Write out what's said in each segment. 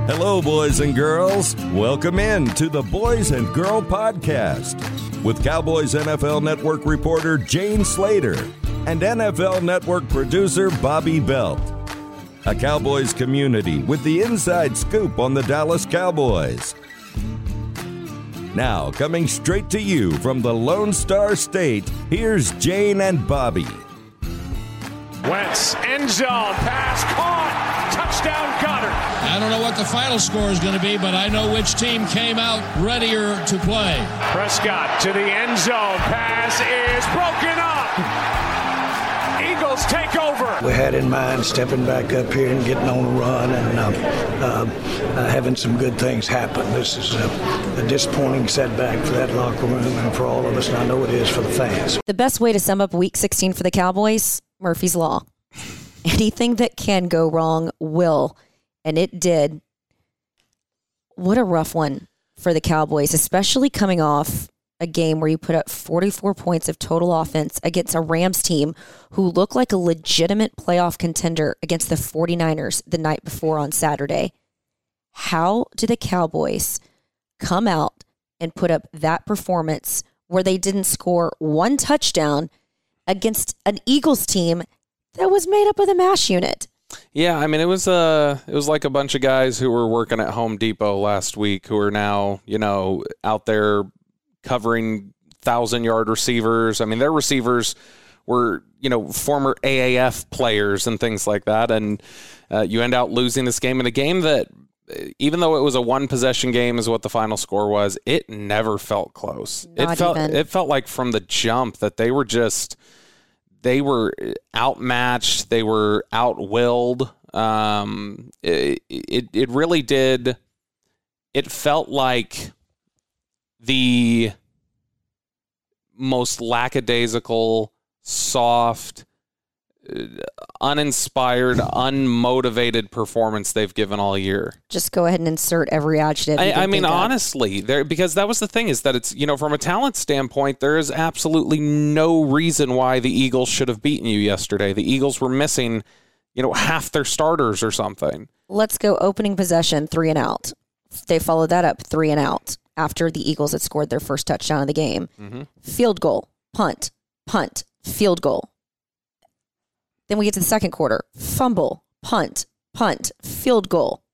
Hello, boys and girls. Welcome in to the Boys and Girl Podcast with Cowboys NFL Network reporter Jane Slater and NFL Network producer Bobby Belt. A Cowboys community with the inside scoop on the Dallas Cowboys. Now, coming straight to you from the Lone Star State, here's Jane and Bobby. Wentz, end zone, pass caught, touchdown Goddard. I don't know what the final score is going to be, but I know which team came out readier to play. Prescott to the end zone, pass is broken up. Eagles take over. We had in mind stepping back up here and getting on a run and having some good things happen. This is a disappointing setback for that locker room and for all of us, and I know it is for the fans. The best way to sum up Week 16 for the Cowboys, Murphy's Law. Anything that can go wrong will, and it did. What a rough one for the Cowboys, especially coming off a game where you put up 44 points of total offense against a Rams team who looked like a legitimate playoff contender against the 49ers the night before on Saturday. How do the Cowboys come out and put up that performance where they didn't score one touchdown against an Eagles team that was made up of the MASH unit? Yeah, I mean, it was like a bunch of guys who were working at Home Depot last week who are now, out there covering 1,000-yard receivers. I mean, their receivers were, former AAF players and things like that. And you end out losing this game in a game that, even though it was a one-possession game is what the final score was, it never felt close. It felt like from the jump that they were outmatched. They were outwilled. It really did. It felt like the most lackadaisical, soft, uninspired, unmotivated performance they've given all year. Just go ahead and insert every adjective. I mean, honestly, because that was the thing, is that it's, from a talent standpoint, there is absolutely no reason why the Eagles should have beaten you yesterday. The Eagles were missing, half their starters or something. Let's go opening possession, 3 and out. They followed that up, 3 and out after the Eagles had scored their first touchdown of the game. Mm-hmm. Field goal, punt, field goal. Then we get to the second quarter. Fumble, punt, field goal.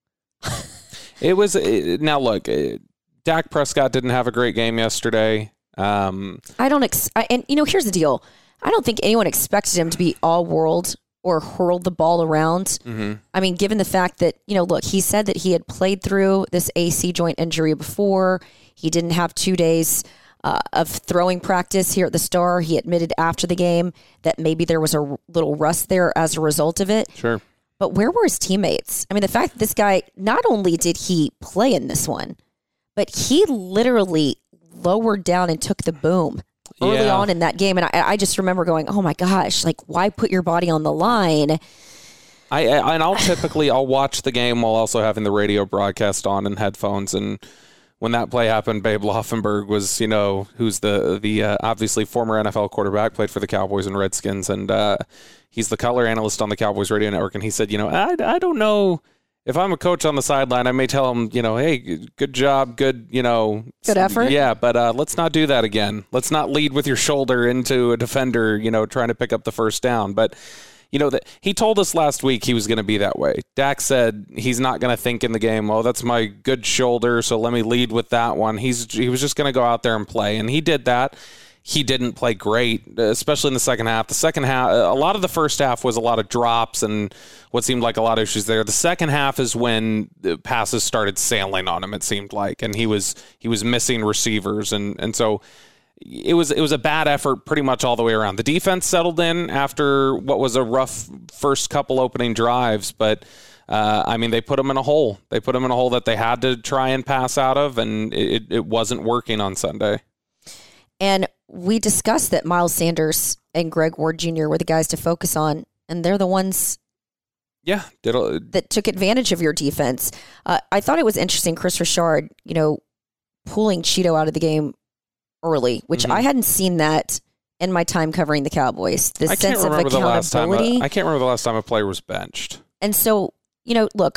Now look, Dak Prescott didn't have a great game yesterday. And here's the deal. I don't think anyone expected him to be all world or hurl the ball around. Mm-hmm. I mean, given the fact that, look, he said that he had played through this AC joint injury before. He didn't have 2 days of throwing practice here at the Star. He admitted after the game that maybe there was a little rust there as a result of it. Sure. But where were his teammates? I mean, the fact that this guy, not only did he play in this one, but he literally lowered down and took the boom early on in that game. And I just remember going, oh my gosh, like, why put your body on the line? I'll watch the game while also having the radio broadcast on and headphones. And when that play happened, Babe Laufenberg was, who's the obviously former NFL quarterback, played for the Cowboys and Redskins, and he's the color analyst on the Cowboys radio network. And he said, I don't know if I'm a coach on the sideline, I may tell him, hey, good job, good effort. Yeah, but let's not do that again. Let's not lead with your shoulder into a defender, trying to pick up the first down. But he told us last week he was going to be that way. Dak said he's not going to think in the game, oh, that's my good shoulder, so let me lead with that one. He was just going to go out there and play, and he did that. He didn't play great, especially in the second half. The second half, a lot of the first half was a lot of drops and what seemed like a lot of issues there. The second half is when the passes started sailing on him, it seemed like, and he was missing receivers, and so it was a bad effort pretty much all the way around. The defense settled in after what was a rough first couple opening drives, but they put them in a hole. They put them in a hole that they had to try and pass out of, and it wasn't working on Sunday. And we discussed that Miles Sanders and Greg Ward Jr. were the guys to focus on, and they're the ones that took advantage of your defense. I thought it was interesting, Chris Richard, pulling Cheeto out of the game early, which I hadn't seen that in my time covering the Cowboys. The sense of accountability. I can't remember the last time a player was benched. And so, look,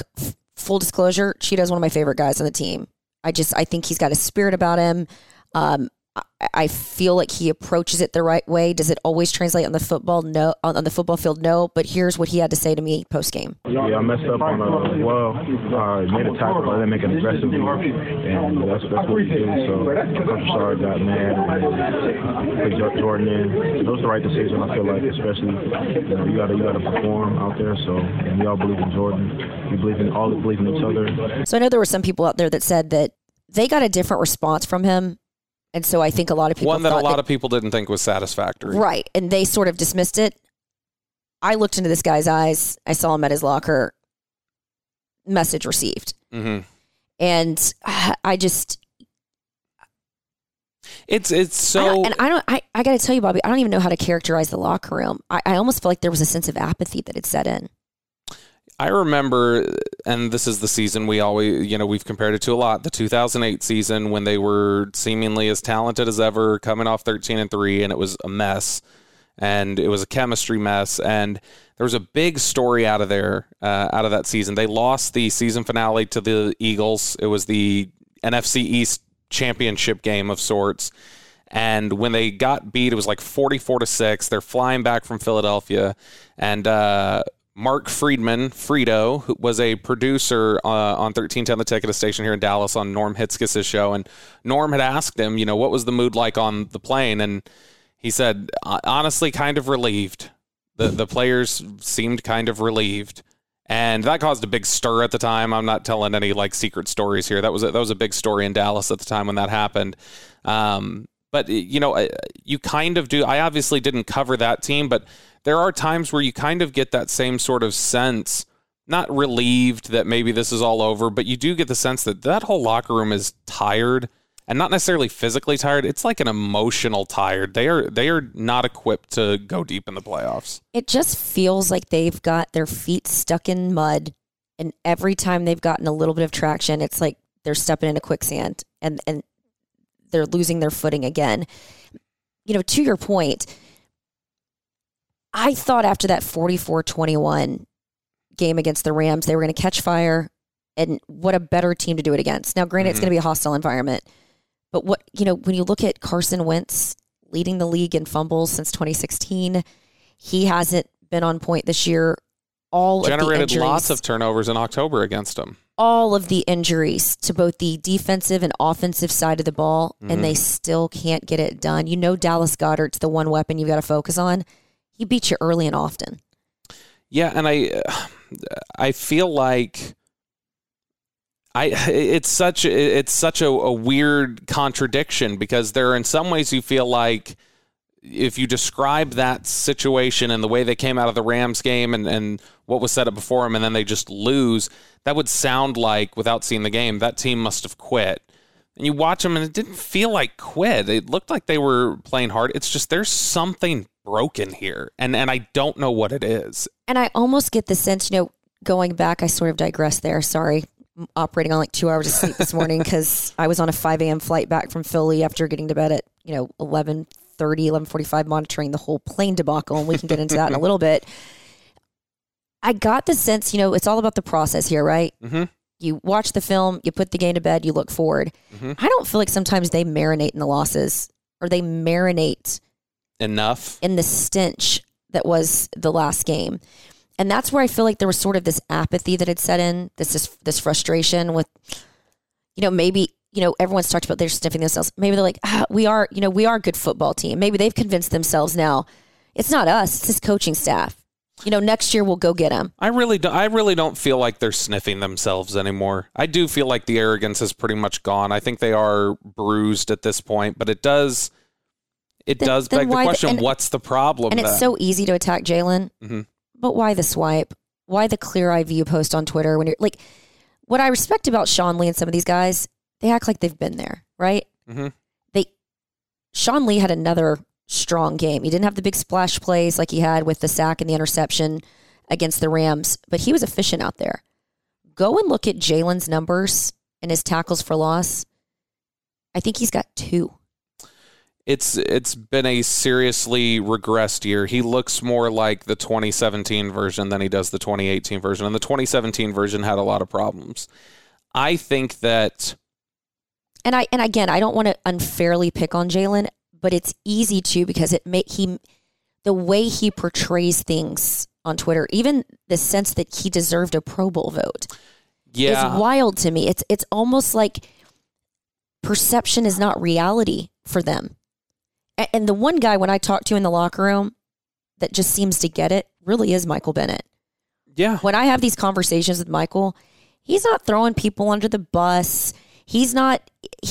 full disclosure, Cheetah's one of my favorite guys on the team. I think he's got a spirit about him. I feel like he approaches it the right way. Does it always translate on the football? No. On the football field, no. But here's what he had to say to me post game. Yeah, I messed up on made a tackle, but I didn't make an aggressive move, and that's what we do. So Coach Broussard got mad and put Jordan in. It was the right decision. I feel like, especially you gotta perform out there. So and we all believe in Jordan. We believe in each other. So I know there were some people out there that said that they got a different response from him. And so I think a lot of people a lot of people didn't think was satisfactory. Right. And they sort of dismissed it. I looked into this guy's eyes. I saw him at his locker. Message received. Mm-hmm. And I just... It's so... I got to tell you, Bobby, I don't even know how to characterize the locker room. I almost feel like there was a sense of apathy that had set in. I remember, and this is the season we always, we've compared it to a lot, the 2008 season when they were seemingly as talented as ever, coming off 13-3, and it was a mess, and it was a chemistry mess, and there was a big story out of that season. They lost the season finale to the Eagles. It was the NFC East championship game of sorts, and when they got beat, it was like 44-6. They're flying back from Philadelphia, and Mark Friedman, Frito, who was a producer on 1310 The Ticket, a station here in Dallas, on Norm Hitzkis' show. And Norm had asked him, what was the mood like on the plane? And he said, honestly, kind of relieved. The players seemed kind of relieved. And that caused a big stir at the time. I'm not telling any secret stories here. That was a big story in Dallas at the time when that happened. But, you kind of do. I obviously didn't cover that team, but there are times where you kind of get that same sort of sense, not relieved that maybe this is all over, but you do get the sense that whole locker room is tired, and not necessarily physically tired. It's like an emotional tired. They are not equipped to go deep in the playoffs. It just feels like they've got their feet stuck in mud, and every time they've gotten a little bit of traction, it's like they're stepping into quicksand, and they're losing their footing again. To your point, I thought after that 44-21 game against the Rams, they were going to catch fire, and what a better team to do it against. Now, granted, it's going to be a hostile environment, but when you look at Carson Wentz leading the league in fumbles since 2016, he hasn't been on point this year. Generated lots of turnovers in October against them. All of the injuries to both the defensive and offensive side of the ball, and they still can't get it done. Dallas Goedert's the one weapon you've got to focus on. He beats you early and often. Yeah, and I feel like it's such a weird contradiction, because there are in some ways you feel like if you describe that situation and the way they came out of the Rams game and what was set up before them, and then they just lose, that would sound like, without seeing the game, that team must have quit. And you watch them, and it didn't feel like quit. It looked like they were playing hard. It's just there's something broken here, and I don't know what it is. And I almost get the sense, going back, I sort of digressed there. Sorry, I'm operating on 2 hours of sleep this morning because I was on a 5 a.m. flight back from Philly after getting to bed at 11:30, 11:45, monitoring the whole plane debacle, and we can get into that in a little bit. I got the sense, it's all about the process here, right? Mm-hmm. You watch the film, you put the game to bed, you look forward. Mm-hmm. I don't feel like sometimes they marinate in the losses, or they marinate enough in the stench that was the last game. And that's where I feel like there was sort of this apathy that had set in, this frustration with, maybe, everyone's talked about they're sniffing themselves. Maybe they're like, we are a good football team. Maybe they've convinced themselves now. It's not us, it's this coaching staff. Next year we'll go get them. I really don't feel like they're sniffing themselves anymore. I do feel like the arrogance has pretty much gone. I think they are bruised at this point, but it does beg the question, what's the problem? And it's so easy to attack Jalen, but why the swipe? Why the clear eye view post on Twitter? When you're like, what I respect about Sean Lee and some of these guys, they act like they've been there, right? Mm-hmm. Sean Lee had another strong game. He didn't have the big splash plays like he had with the sack and the interception against the Rams, but he was efficient out there. Go and look at Jalen's numbers and his tackles for loss. I think he's got 2. It's been a seriously regressed year. He looks more like the 2017 version than he does the 2018 version. And the 2017 version had a lot of problems. I think that... And again, I don't want to unfairly pick on Jalen, but it's easy to because the way he portrays things on Twitter, even the sense that he deserved a Pro Bowl vote, is wild to me. It's almost like perception is not reality for them. And the one guy when I talk to in the locker room that just seems to get it really is Michael Bennett. Yeah. When I have these conversations with Michael, he's not throwing people under the bus. He's not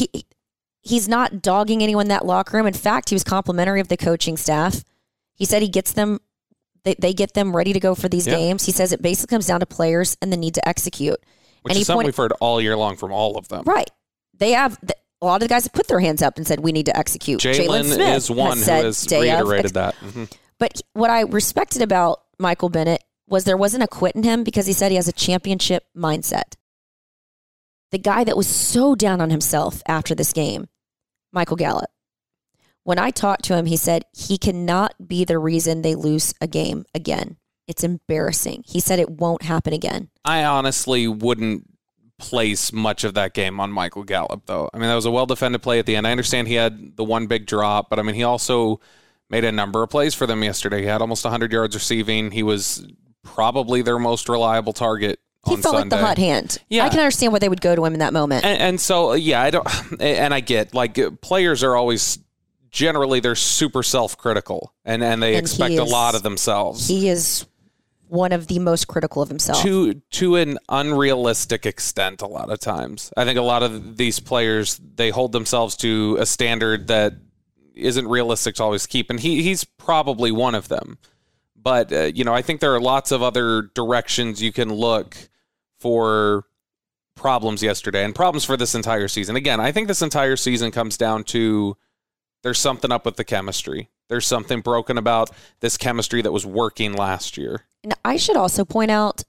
dogging anyone in that locker room. In fact, he was complimentary of the coaching staff. He said he gets them, they get them ready to go for these games. He says it basically comes down to players and the need to execute. Which is something we've heard all year long from all of them. Right. They have... A lot of the guys have put their hands up and said, we need to execute. Jalen Smith is one who has reiterated that. Mm-hmm. But what I respected about Michael Bennett was there wasn't a quit in him because he said he has a championship mindset. The guy that was so down on himself after this game, Michael Gallup. When I talked to him, he said he cannot be the reason they lose a game again. It's embarrassing. He said it won't happen again. I honestly wouldn't place much of that game on Michael Gallup, though. I mean, that was a well-defended play at the end. I understand he had the one big drop, but I mean, he also made a number of plays for them yesterday. He had almost 100 yards receiving. He was probably their most reliable target on Sunday. He felt like the hot hand. Yeah. I can understand why they would go to him in that moment. And so, yeah, I get, like, players are always, generally, they're super self-critical, and they expect a lot of themselves. He is one of the most critical of himself. To an unrealistic extent a lot of times. I think a lot of these players, they hold themselves to a standard that isn't realistic to always keep, and he's probably one of them. But, I think there are lots of other directions you can look for problems yesterday, and problems for this entire season. Again, I think this entire season comes down to there's something up with the chemistry. There's something broken about this chemistry that was working last year. And I should also point out,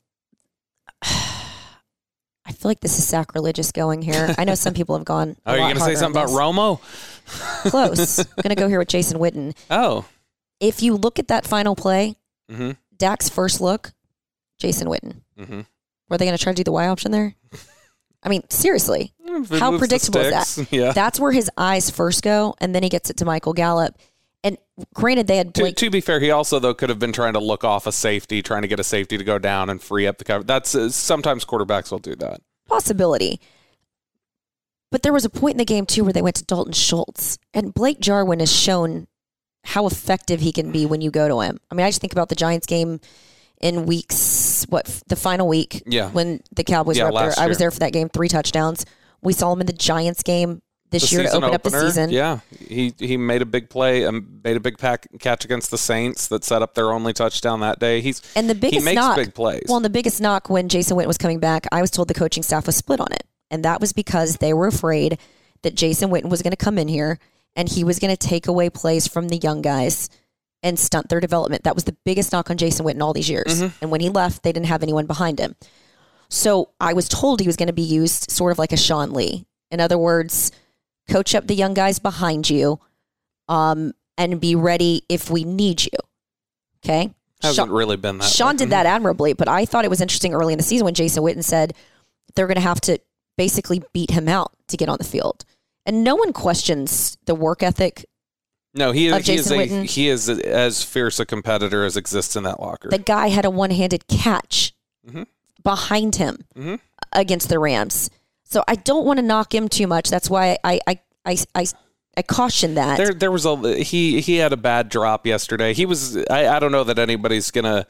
I feel like this is sacrilegious going here. I know some people have gone. Are you going to say something about Romo? Close. I'm going to go here with Jason Witten. Oh. If you look at that final play, Dak's first look, Jason Witten. Mm-hmm. Were they going to try to do the Y option there? I mean, seriously, how predictable is that? Yeah. That's where his eyes first go, and then he gets it to Michael Gallup. And granted, they had Blake. To be fair, he also, though, could have been trying to look off a safety, trying to get a safety to go down and free up the cover. That's sometimes quarterbacks will do that. Possibility. But there was a point in the game, too, where they went to Dalton Schultz. And Blake Jarwin has shown how effective he can be when you go to him. I mean, I just think about the Giants game in the final week when the Cowboys were up there. I was there for that game, 3 touchdowns. We saw him in the Giants game this year to open up the season. Yeah, he made a big play, made a big catch against the Saints that set up their only touchdown that day. He makes big plays. Well, and the biggest knock when Jason Witten was coming back, I was told the coaching staff was split on it. And that was because they were afraid that Jason Witten was going to come in here and he was going to take away plays from the young guys and stunt their development. That was the biggest knock on Jason Witten all these years. Mm-hmm. And when he left, they didn't have anyone behind him. So I was told he was going to be used sort of like a Sean Lee. In other words, coach up the young guys behind you and be ready if we need you. Okay? Hasn't really been that Sean way. did that admirably, but I thought it was interesting early in the season when Jason Witten said they're going to have to basically beat him out to get on the field. And no one questions the work ethic. No, he is as fierce a competitor as exists in that locker. The guy had a one-handed catch behind him against the Rams. So I don't want to knock him too much. That's why I caution that. There was he had a bad drop yesterday. He was I don't know that anybody's gonna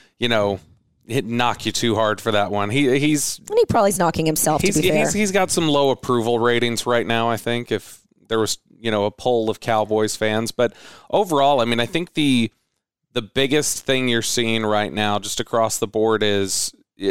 knock you too hard for that one. He probably is knocking himself. To be fair, he's got some low approval ratings right now. I think if there was a poll of Cowboys fans, but overall, I mean, I think the biggest thing you're seeing right now, just across the board, is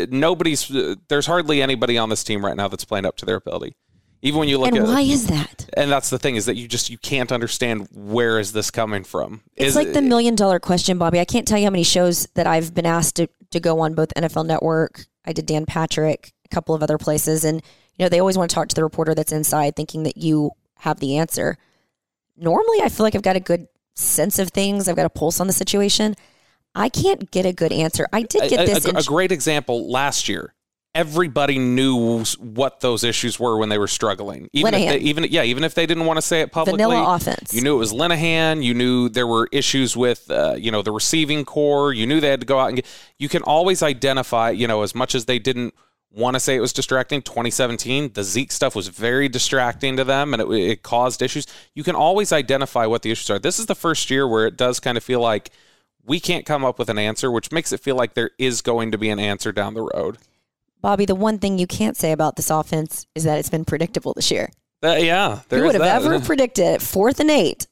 there's hardly anybody on this team right now that's playing up to their ability. Even when you look why is that? And that's the thing, is that you can't understand where is this coming from. It's like the $1 million question, Bobby. I can't tell you how many shows that I've been asked to go on, both NFL Network. I did Dan Patrick, a couple of other places, and they always want to talk to the reporter that's inside, thinking that you have the answer. normally I feel like I've got a good sense of things. I've got a pulse on the situation. I can't get a good answer. I did get this. A great example last year. Everybody knew what those issues were when they were struggling. Even if they didn't want to say it publicly. Vanilla offense. You knew it was Linehan. You knew there were issues with, the receiving core. You knew they had to go out and you can always identify, as much as they didn't want to say it was distracting. 2017, the Zeke stuff was very distracting to them, and it caused issues. You can always identify what the issues are. This is the first year where it does kind of feel like we can't come up with an answer, which makes it feel like there is going to be an answer down the road. Bobby, the one thing you can't say about this offense is that it's been predictable this year. Who would have ever predicted 4th and 8?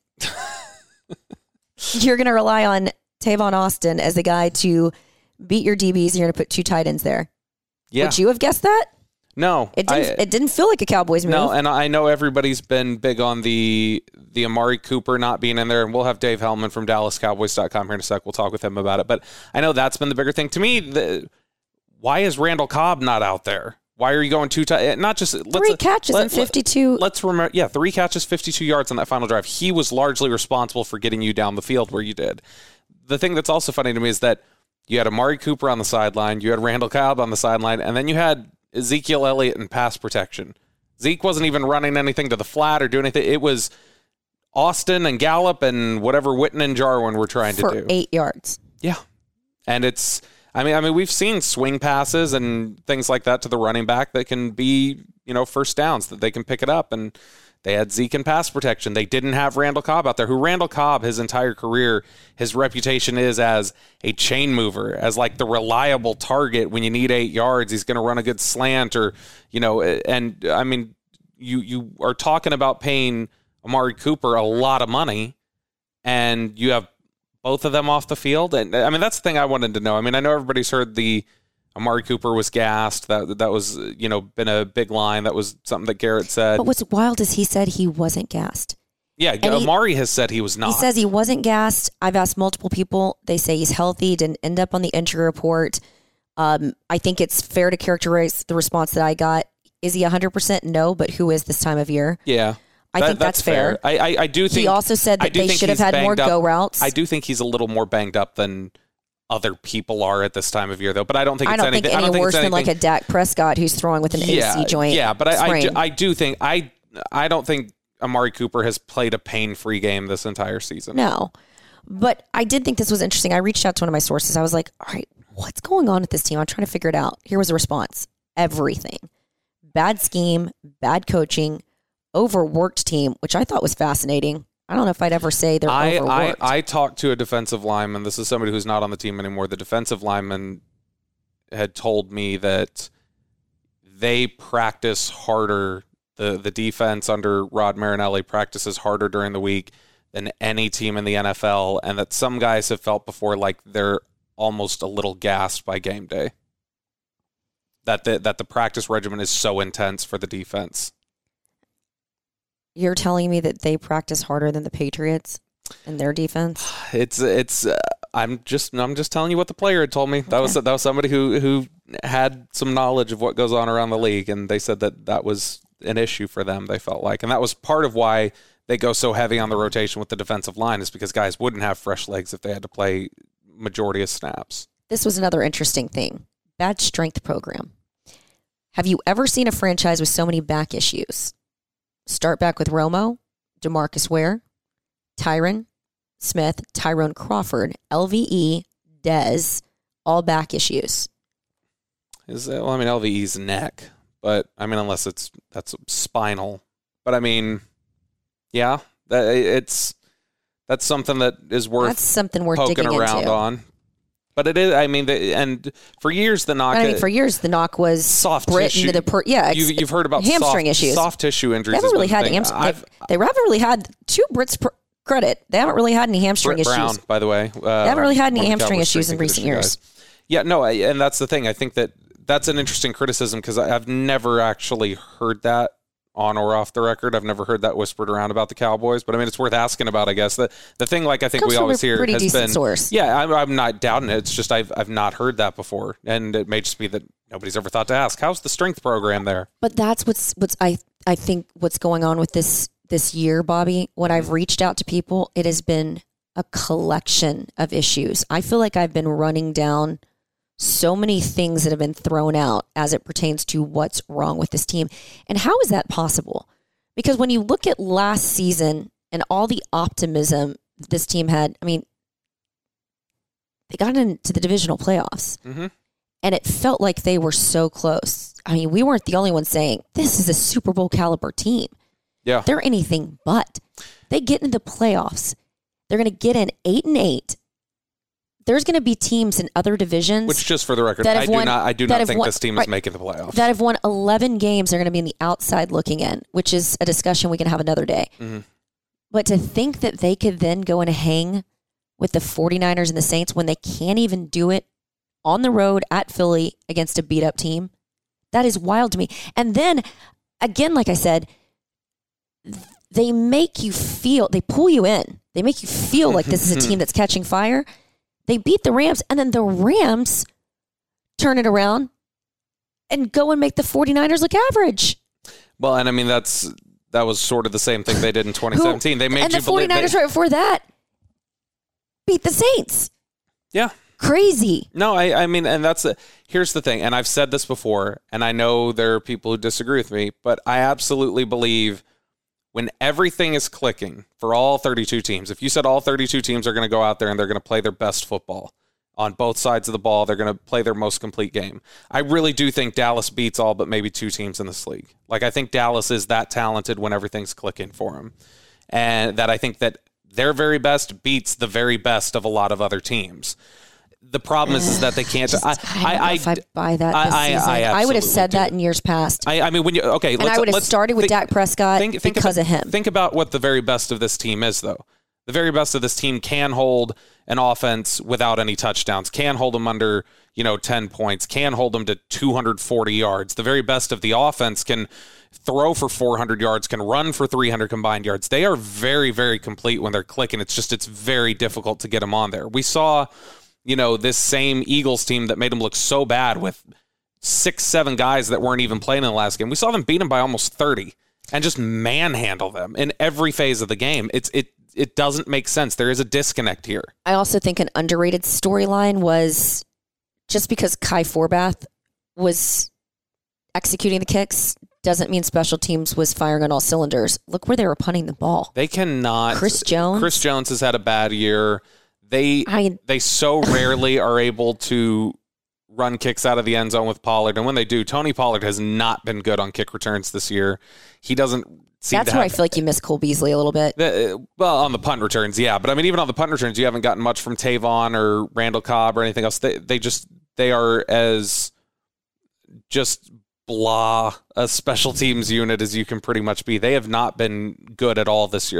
You're going to rely on Tavon Austin as the guy to beat your DBs, and you're going to put 2 tight ends there. Yeah. Would you have guessed that? No. It didn't feel like a Cowboys move. No, and I know everybody's been big on the Amari Cooper not being in there, and we'll have Dave Hellman from DallasCowboys.com here in a sec. We'll talk with him about it. But I know that's been the bigger thing. To me, why is Randall Cobb not out there? Why are you going 2 tight? Not just 3 catches and 52. Let's remember, 3 catches, 52 yards on that final drive. He was largely responsible for getting you down the field where you did. The thing that's also funny to me is that you had Amari Cooper on the sideline, you had Randall Cobb on the sideline, and then you had Ezekiel Elliott in pass protection. Zeke wasn't even running anything to the flat or doing anything. It was Austin and Gallup and whatever Witten and Jarwin were trying to do. For 8 yards. Yeah. And it's... I mean, we've seen swing passes and things like that to the running back that can be, first downs, that they can pick it up. And they had Zeke in pass protection. They didn't have Randall Cobb out there, who Randall Cobb, his entire career, his reputation is as a chain mover, as like the reliable target when you need 8 yards. He's going to run a good slant and I mean, you are talking about paying Amari Cooper a lot of money, and you have both of them off the field. And I mean, that's the thing I wanted to know. I mean, I know everybody's heard the Amari Cooper was gassed. That was, been a big line. That was something that Garrett said. But what's wild is he said he wasn't gassed. Yeah, Amari has said he was not. He says he wasn't gassed. I've asked multiple people. They say he's healthy, didn't end up on the injury report. I think it's fair to characterize the response that I got. Is he 100%? No, but who is this time of year? Yeah. I think that's fair. I do think he also said that they should have had more go routes. I do think he's a little more banged up than other people are at this time of year, though. But I don't think it's anything. I don't think worse than like a Dak Prescott who's throwing with an AC joint. Yeah, but I do think I don't think Amari Cooper has played a pain-free game this entire season. No, but I did think this was interesting. I reached out to one of my sources. I was like, all right, what's going on with this team? I'm trying to figure it out. Here was the response: everything, bad scheme, bad coaching, overworked team, which I thought was fascinating. I don't know if I'd ever say they're overworked. I talked to a defensive lineman. This is somebody who's not on the team anymore. The defensive lineman had told me that they practice harder. The defense under Rod Marinelli practices harder during the week than any team in the NFL, and that some guys have felt before like they're almost a little gassed by game day. That the practice regimen is so intense for the defense. You're telling me that they practice harder than the Patriots in their defense? I'm just telling you what the player had told me. That was somebody who had some knowledge of what goes on around the league, and they said that was an issue for them. They felt like, and that was part of why they go so heavy on the rotation with the defensive line, is because guys wouldn't have fresh legs if they had to play majority of snaps. This was another interesting thing. Bad strength program. Have you ever seen a franchise with so many back issues? Start back with Romo, DeMarcus Ware, Tyron Smith, Tyrone Crawford, LVE, Dez, all back issues. LVE's neck, but I mean, unless that's spinal. But I mean, yeah, that's something that is worth poking around on. But it is. I mean, and for years the knock. Was soft tissue. You've heard about hamstring issues, soft tissue injuries. They haven't really had they haven't really had, to Britt's credit, they haven't really had any hamstring issues. Brown, by the way, they haven't really had any hamstring issues in recent years. Yeah, no, and that's the thing. I think that's an interesting criticism, because I've never actually heard that on or off the record. I've never heard that whispered around about the Cowboys, but I mean, it's worth asking about, I guess. The thing, like, I think we always hear has been, source. Yeah, I'm not doubting it. It's just I've not heard that before, and it may just be that nobody's ever thought to ask, how's the strength program there? But that's what's I think what's going on with this this year, Bobby, when I've reached out to people, it has been a collection of issues. I feel like I've been running down so many things that have been thrown out as it pertains to what's wrong with this team. And how is that possible? Because when you look at last season and all the optimism this team had, I mean, they got into the divisional playoffs. Mm-hmm. And it felt like they were so close. I mean, we weren't the only ones saying, this is a Super Bowl caliber team. Yeah. They're anything but. They get into the playoffs. They're going to get in 8-8. There's going to be teams in other divisions. Which, just for the record, I do not think this team is making the playoffs. That have won 11 games. They're going to be in the outside looking in, which is a discussion we can have another day. Mm-hmm. But to think that they could then go and hang with the 49ers and the Saints when they can't even do it on the road at Philly against a beat-up team, that is wild to me. And then, again, like I said, they make you feel, they pull you in. They make you feel like this is a team that's catching fire. They beat the Rams, and then the Rams turn it around and go and make the 49ers look average. Well, and I mean, that was sort of the same thing they did in 2017. They made and you the believe 49ers right before that beat the Saints. Yeah. Crazy. No, I mean, and here's the thing, and I've said this before, and I know there are people who disagree with me, but I absolutely believe when everything is clicking for all 32 teams, if you said all 32 teams are going to go out there and they're going to play their best football on both sides of the ball, they're going to play their most complete game. I really do think Dallas beats all but maybe two teams in this league. Like, I think Dallas is that talented when everything's clicking for them. And that I think that their very best beats the very best of a lot of other teams. The problem is that they can't. I buy that this season. I would have said that in years past. I mean, when you okay, and I would have started with Dak Prescott because of him. Think about what the very best of this team is, though. The very best of this team can hold an offense without any touchdowns, can hold them under 10 points, can hold them to 240 yards. The very best of the offense can throw for 400 yards, can run for 300 combined yards. They are very, very complete when they're clicking. It's very difficult to get them on there. We saw this same Eagles team that made them look so bad with 6-7 guys that weren't even playing in the last game. We saw them beat them by almost 30 and just manhandle them in every phase of the game. It doesn't make sense. There is a disconnect here. I also think an underrated storyline was just because Kai Forbath was executing the kicks doesn't mean special teams was firing on all cylinders. Look where they were punting the ball. They cannot. Chris Jones has had a bad year. They so rarely are able to run kicks out of the end zone with Pollard. And when they do, Tony Pollard has not been good on kick returns this year. He doesn't seem That's where I feel like you miss Cole Beasley a little bit. Well, on the punt returns, yeah. But I mean, even on the punt returns, you haven't gotten much from Tavon or Randall Cobb or anything else. They are as just blah a special teams unit as you can pretty much be. They have not been good at all this year.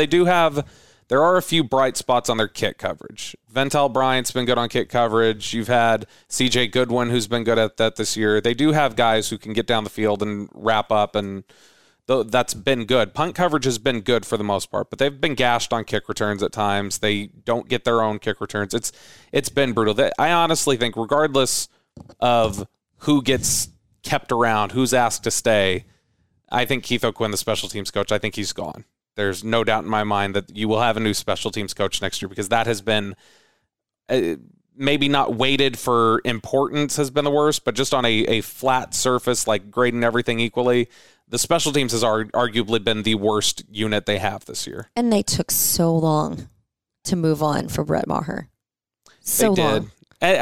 There are a few bright spots on their kick coverage. Ventel Bryant's been good on kick coverage. You've had C.J. Goodwin, who's been good at that this year. They do have guys who can get down the field and wrap up, and that's been good. Punt coverage has been good for the most part, but they've been gashed on kick returns at times. They don't get their own kick returns. It's been brutal. I honestly think, regardless of who gets kept around, who's asked to stay, I think Keith O'Quinn, the special teams coach, I think he's gone. There's no doubt in my mind that you will have a new special teams coach next year, because that has been maybe not weighted for importance has been the worst, but just on a flat surface, like grading everything equally, the special teams has arguably been the worst unit they have this year. And they took so long to move on for Brett Maher. So they long. Did.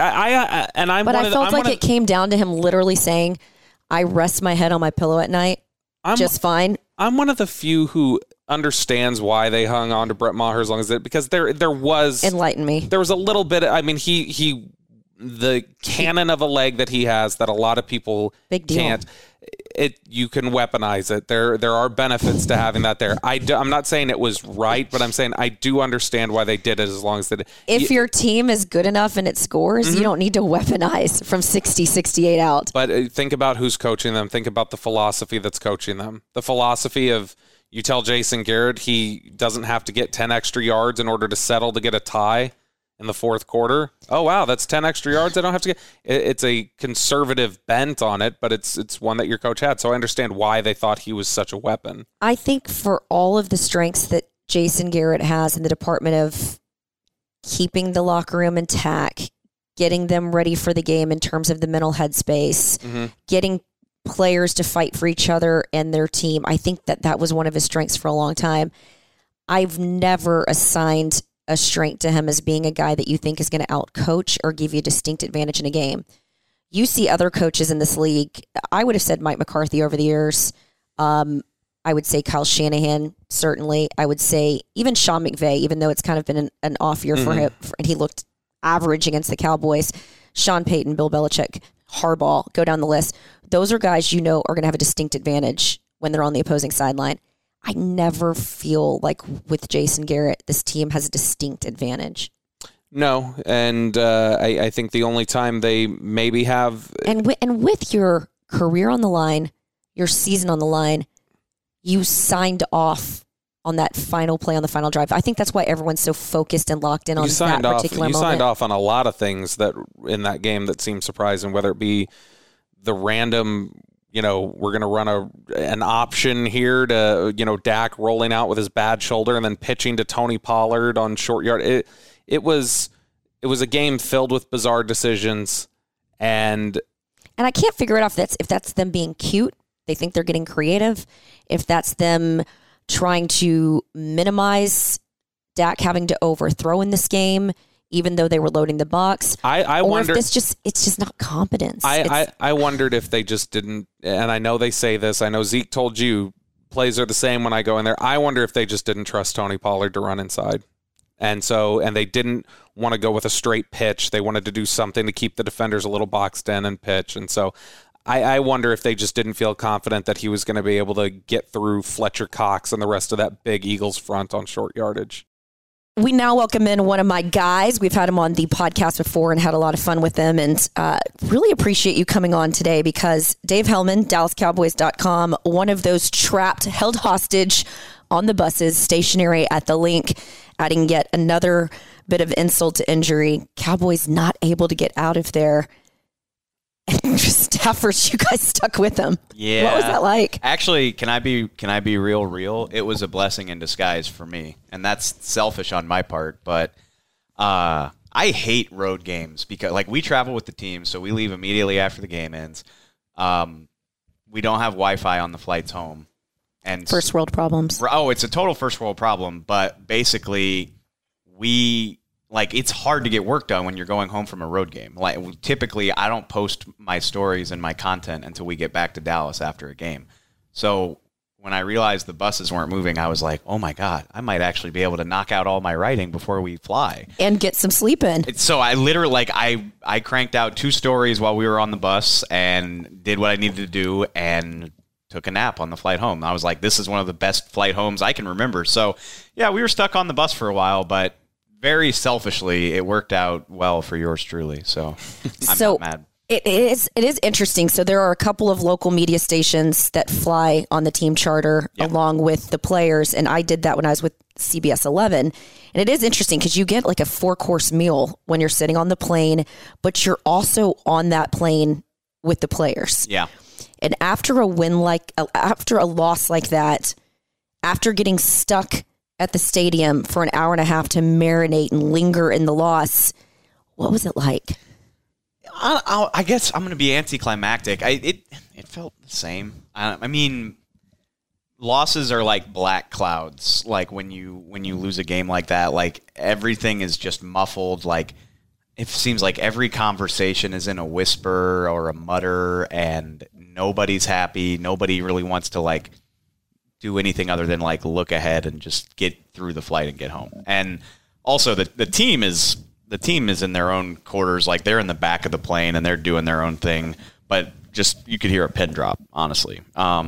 I felt like it came down to him literally saying, I rest my head on my pillow at night just fine. I'm one of the few who understands why they hung on to Brett Maher as long as it, because there was enlighten me. There was a little bit. I mean, he the cannon of a leg that he has that a lot of people can't. You can weaponize it. There are benefits to having that there. I'm not saying it was right, but I'm saying I do understand why they did it as long as they did. If your team is good enough and it scores, you don't need to weaponize from 60, 68 out. But think about who's coaching them. Think about the philosophy that's coaching them. The philosophy of, you tell Jason Garrett he doesn't have to get 10 extra yards in order to settle to get a tie in the fourth quarter. Oh, wow, that's 10 extra yards I don't have to get. It's a conservative bent on it, but it's one that your coach had. So I understand why they thought he was such a weapon. I think for all of the strengths that Jason Garrett has in the department of keeping the locker room intact, getting them ready for the game in terms of the mental headspace, getting players to fight for each other and their team, I think that was one of his strengths for a long time. I've never assigned a strength to him as being a guy that you think is going to outcoach or give you a distinct advantage in a game. You see other coaches in this league. I would have said Mike McCarthy over the years. I would say Kyle Shanahan, certainly. I would say even Sean McVay, even though it's kind of been an off year for him, and he looked average against the Cowboys. Sean Payton, Bill Belichick, Harbaugh, go down the list. Those are guys you know are going to have a distinct advantage when they're on the opposing sideline. I never feel like with Jason Garrett, this team has a distinct advantage. No, and I think the only time they maybe have... And with your career on the line, your season on the line, you signed off on that final play on the final drive. I think that's why everyone's so focused and locked in on that particular moment. You signed off on a lot of things that in that game that seemed surprising, whether it be the random... we're going to run an option here to, Dak rolling out with his bad shoulder and then pitching to Tony Pollard on short yard. It was a game filled with bizarre decisions, and I can't figure it out if that's them being cute. They think they're getting creative. If that's them trying to minimize Dak having to overthrow in this game, even though they were loading the box. I wonder if it's just not competence. I wondered if they just didn't, and I know they say this. I know Zeke told you plays are the same when I go in there. I wonder if they just didn't trust Tony Pollard to run inside. And they didn't want to go with a straight pitch. They wanted to do something to keep the defenders a little boxed in and pitch. And so I wonder if they just didn't feel confident that he was going to be able to get through Fletcher Cox and the rest of that big Eagles front on short yardage. We now welcome in one of my guys. We've had him on the podcast before and had a lot of fun with him, and really appreciate you coming on today because Dave Hellman, DallasCowboys.com, one of those trapped, held hostage on the buses, stationary at the link, adding yet another bit of insult to injury. Cowboys not able to get out of there. And just staffers, you guys stuck with them. Yeah. What was that like? Actually, can I be real? It was a blessing in disguise for me. And that's selfish on my part, but I hate road games because we travel with the team, so we leave immediately after the game ends. We don't have Wi-Fi on the flights home. And first world problems. Oh, it's a total first world problem, but basically it's hard to get work done when you're going home from a road game. Typically, I don't post my stories and my content until we get back to Dallas after a game. So when I realized the buses weren't moving, I was like, oh my God, I might actually be able to knock out all my writing before we fly. And get some sleep in. So I literally, I cranked out 2 stories while we were on the bus and did what I needed to do and took a nap on the flight home. I was like, this is one of the best flight homes I can remember. So yeah, we were stuck on the bus for a while, but very selfishly, it worked out well for yours truly. So I'm not mad. It is interesting. So there are a couple of local media stations that fly on the team charter along with the players. And I did that when I was with CBS 11. And it is interesting because you get like a 4-course meal when you're sitting on the plane, but you're also on that plane with the players. Yeah. And after a loss like that, after getting stuck at the stadium for an hour and a half to marinate and linger in the loss, what was it like? I guess I'm going to be anticlimactic. It felt the same. I mean, losses are like black clouds. Like when you lose a game like that, like everything is just muffled. Like it seems like every conversation is in a whisper or a mutter, and nobody's happy. Nobody really wants to do anything other than look ahead and just get through the flight and get home. And also the team is in their own quarters, they're in the back of the plane and they're doing their own thing, but just you could hear a pin drop, honestly.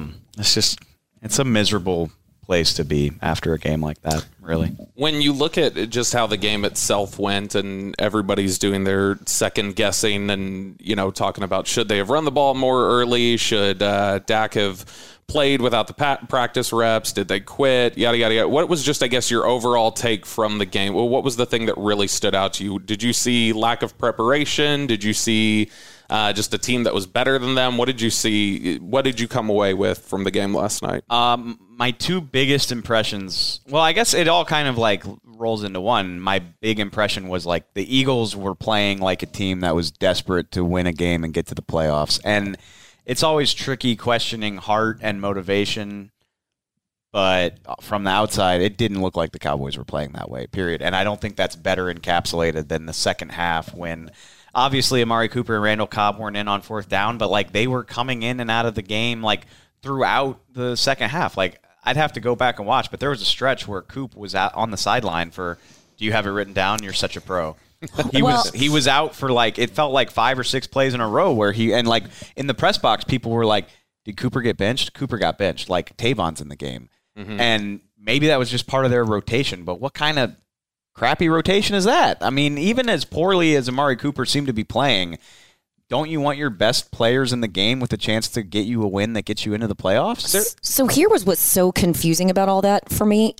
It's a miserable place to be after a game like that, really. When you look at just how the game itself went and everybody's doing their second guessing and talking about should they have run the ball more early, should Dak have played without the practice reps? Did they quit? Yada, yada, yada. What was just, I guess, your overall take from the game? Well, what was the thing that really stood out to you? Did you see lack of preparation? Did you see just a team that was better than them? What did you see? What did you come away with from the game last night? My two biggest impressions, well, I guess it all kind of like rolls into one. My big impression was like the Eagles were playing like a team that was desperate to win a game and get to the playoffs. And it's always tricky questioning heart and motivation, but from the outside, it didn't look like the Cowboys were playing that way, period. And I don't think that's better encapsulated than the second half when obviously Amari Cooper and Randall Cobb weren't in on fourth down, but like they were coming in and out of the game like throughout the second half. Like I'd have to go back and watch, but there was a stretch where Coop was out on the sideline for, do you have it written down? You're such a pro. He was out for like, it felt like 5 or 6 plays in a row where and like in the press box, people were like, did Cooper get benched? Cooper got benched. Like Tavon's in the game. Mm-hmm. And maybe that was just part of their rotation, but what kind of crappy rotation is that? I mean, even as poorly as Amari Cooper seemed to be playing, don't you want your best players in the game with a chance to get you a win that gets you into the playoffs? So here was what's so confusing about all that for me.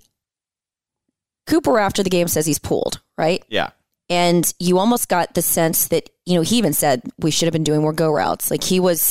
Cooper after the game says he's pulled, right? Yeah. And you almost got the sense that, he even said we should have been doing more go routes. Like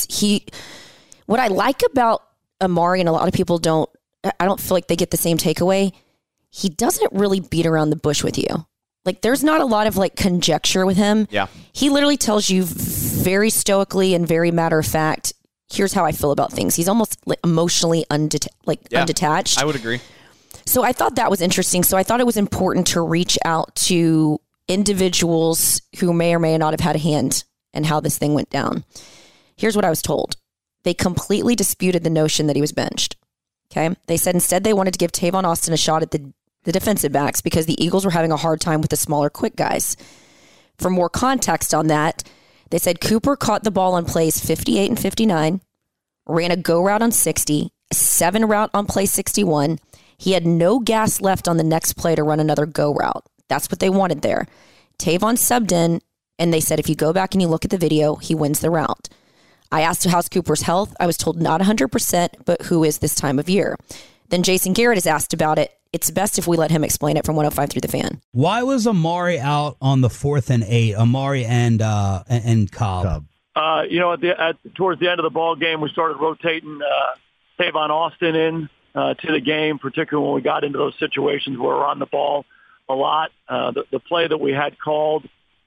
what I like about Amari, and a lot of people I don't feel like they get the same takeaway. He doesn't really beat around the bush with you. Like there's not a lot of like conjecture with him. Yeah. He literally tells you very stoically and very matter of fact, here's how I feel about things. He's almost like emotionally undetached. I would agree. So I thought that was interesting. So I thought it was important to reach out to individuals who may or may not have had a hand in how this thing went down. Here's what I was told. They completely disputed the notion that he was benched. Okay. They said instead they wanted to give Tavon Austin a shot at the defensive backs because the Eagles were having a hard time with the smaller, quick guys. For more context on that, they said Cooper caught the ball on plays 58 and 59, ran a go route on 60, a 7 route on play 61. He had no gas left on the next play to run another go route. That's what they wanted there. Tavon subbed in, and they said if you go back and you look at the video, he wins the route. I asked how's Cooper's health. I was told not 100%, but who is this time of year? Then Jason Garrett is asked about it. It's best if we let him explain it from 105 through the Fan. Why was Amari out on the 4th and 8? Amari and Cobb. Towards the end of the ball game, we started rotating Tavon Austin in to the game, particularly when we got into those situations where we're on the ball a lot. The play that we had called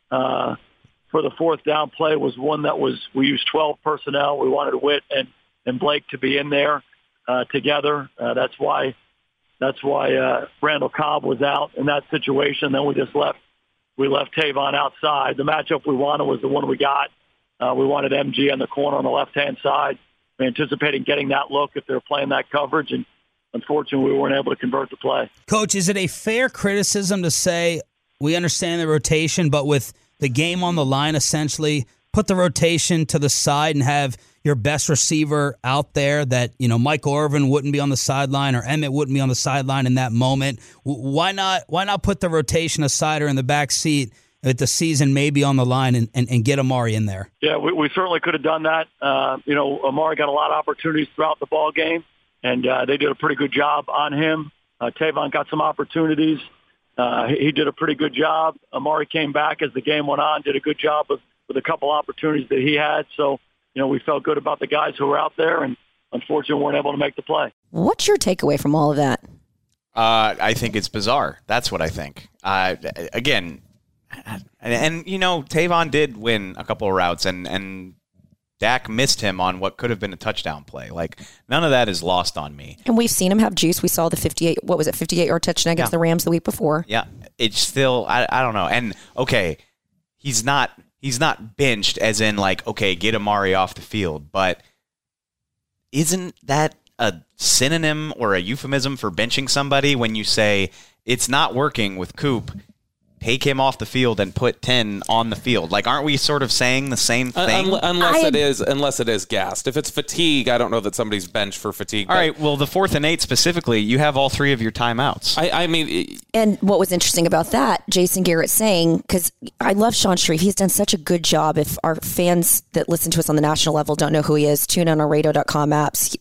for the fourth down play was one that we used 12 personnel. We wanted Witt and Blake to be in there together. That's why Randall Cobb was out in that situation. Then we left Tavon outside. The matchup we wanted was the one we got. We wanted MG on the corner on the left-hand side. We anticipating getting that look if they're playing that coverage, and unfortunately we weren't able to convert the play. Coach, is it a fair criticism to say we understand the rotation, but with the game on the line, essentially put the rotation to the side and have your best receiver out there that, Michael Irvin wouldn't be on the sideline or Emmett wouldn't be on the sideline in that moment? Why not put the rotation aside or in the back seat with the season maybe on the line and get Amari in there? Yeah, we certainly could have done that. Amari got a lot of opportunities throughout the ball game, and they did a pretty good job on him. Tavon got some opportunities. He did a pretty good job. Amari came back as the game went on, did a good job with a couple opportunities that he had. So, we felt good about the guys who were out there, and unfortunately weren't able to make the play. What's your takeaway from all of that? I think it's bizarre. That's what I think. Again, and Tavon did win a couple of routes, and Dak missed him on what could have been a touchdown play. Like, none of that is lost on me. And we've seen him have juice. We saw the 58-yard touchdown against the Rams the week before. Yeah, it's still, I don't know. And, okay, he's not benched as in, like, okay, get Amari off the field. But isn't that a synonym or a euphemism for benching somebody when you say it's not working with Coop? Take him off the field and put 10 on the field. Like, aren't we sort of saying the same thing? Unless it is gassed. If it's fatigue, I don't know that somebody's benched for fatigue. All right, well, the 4th and 8 specifically, you have all 3 of your timeouts. And what was interesting about that, Jason Garrett saying, because I love Sean Shreve. He's done such a good job. If our fans that listen to us on the national level don't know who he is, tune in on radio.com apps.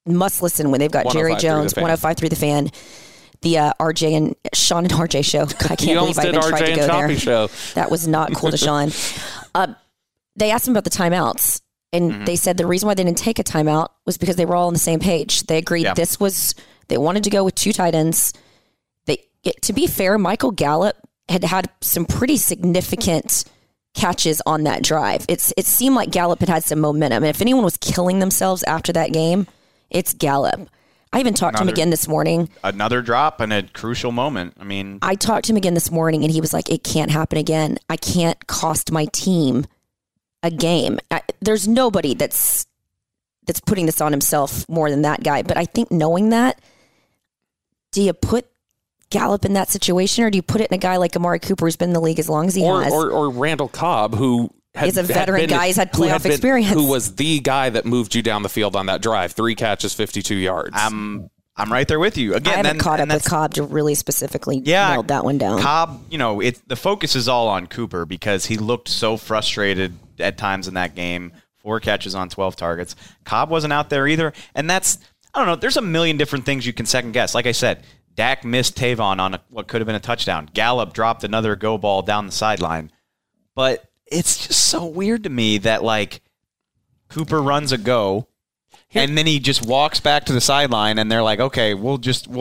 must listen when they've got Jerry 105.3 Jones, The Fan. 105.3 The Fan, the RJ and Sean and RJ show. I can't believe I even RJ tried to and go Choppy there. show. That was not cool to Sean. They asked him about the timeouts, and they said the reason why they didn't take a timeout was because they were all on the same page. They agreed they wanted to go with 2 tight ends. To be fair, Michael Gallup had some pretty significant catches on that drive. It seemed like Gallup had some momentum. And if anyone was killing themselves after that game, it's Gallup. I even talked to him again this morning. Another drop and a crucial moment. I mean, I talked to him again this morning, and he was like, it can't happen again. I can't cost my team a game. There's nobody that's putting this on himself more than that guy. But I think knowing that, do you put Gallup in that situation, or do you put it in a guy like Amari Cooper, who's been in the league as long as he has? Or Randall Cobb, who is a veteran guy. He's had playoff experience. Who was the guy that moved you down the field on that drive? 3 catches, 52 yards. I'm right there with you. Again, I haven't caught up with Cobb to really specifically nailed that one down. Cobb, the focus is all on Cooper because he looked so frustrated at times in that game. 4 catches on 12 targets. Cobb wasn't out there either. And I don't know, there's a million different things you can second guess. Like I said, Dak missed Tavon on what could have been a touchdown. Gallup dropped another go ball down the sideline. But it's just so weird to me that, like, Cooper runs a go, and then he just walks back to the sideline, and they're like, okay, we'll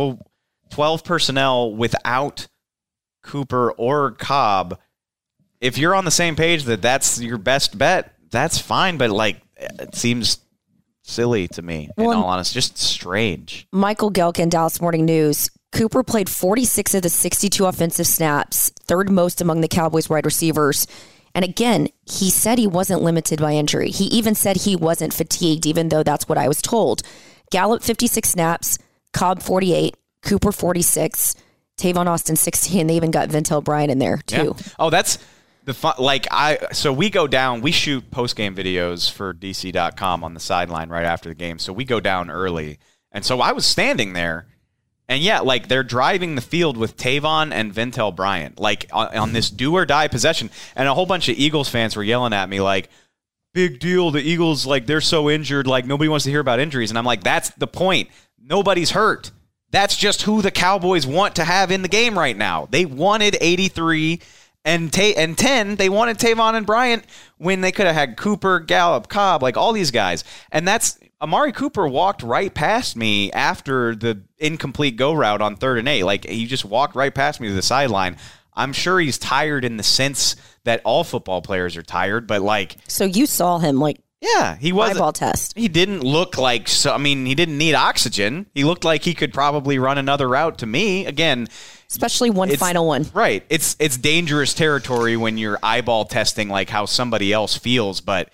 12 personnel without Cooper or Cobb. If you're on the same page that that's your best bet, that's fine, but, like, it seems silly to me, in all honesty. Just strange. Michael Gelkin, Dallas Morning News. Cooper played 46 of the 62 offensive snaps, 3rd most among the Cowboys wide receivers. And again, he said he wasn't limited by injury. He even said he wasn't fatigued, even though that's what I was told. Gallup, 56 snaps, Cobb, 48, Cooper, 46, Tavon Austin, 16. They even got Ventel Bryant in there, too. Yeah. Oh, that's the fun. Like, so we go down, we shoot post-game videos for DC.com on the sideline right after the game. So we go down early. And so I was standing there. And yeah, like, they're driving the field with Tavon and Ventel Bryant, like, on this do-or-die possession. And a whole bunch of Eagles fans were yelling at me, like, big deal, the Eagles, like, they're so injured, like, nobody wants to hear about injuries. And I'm like, that's the point. Nobody's hurt. That's just who the Cowboys want to have in the game right now. They wanted 83 and 10. They wanted Tavon and Bryant when they could have had Cooper, Gallup, Cobb, like, all these guys. And that's... Amari Cooper walked right past me after the incomplete go route on 3rd and 8. Like, he just walked right past me to the sideline. I'm sure he's tired in the sense that all football players are tired, but, like... So you saw him, like... Yeah, he was... Eyeball test. He didn't look like... he didn't need oxygen. He looked like he could probably run another route to me. Again... Especially final one. Right. It's dangerous territory when you're eyeball testing, like, how somebody else feels, but...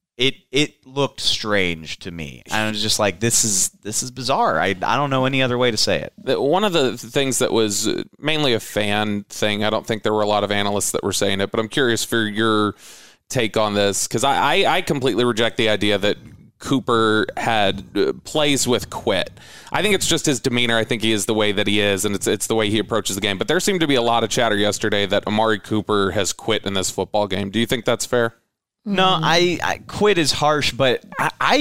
It looked strange to me. I was just like, this is bizarre. I don't know any other way to say it. One of the things that was mainly a fan thing, I don't think there were a lot of analysts that were saying it, but I'm curious for your take on this, because I completely reject the idea that Cooper plays with quit. I think it's just his demeanor. I think he is the way that he is, and it's the way he approaches the game. But there seemed to be a lot of chatter yesterday that Amari Cooper has quit in this football game. Do you think that's fair? No, I quit is harsh, but I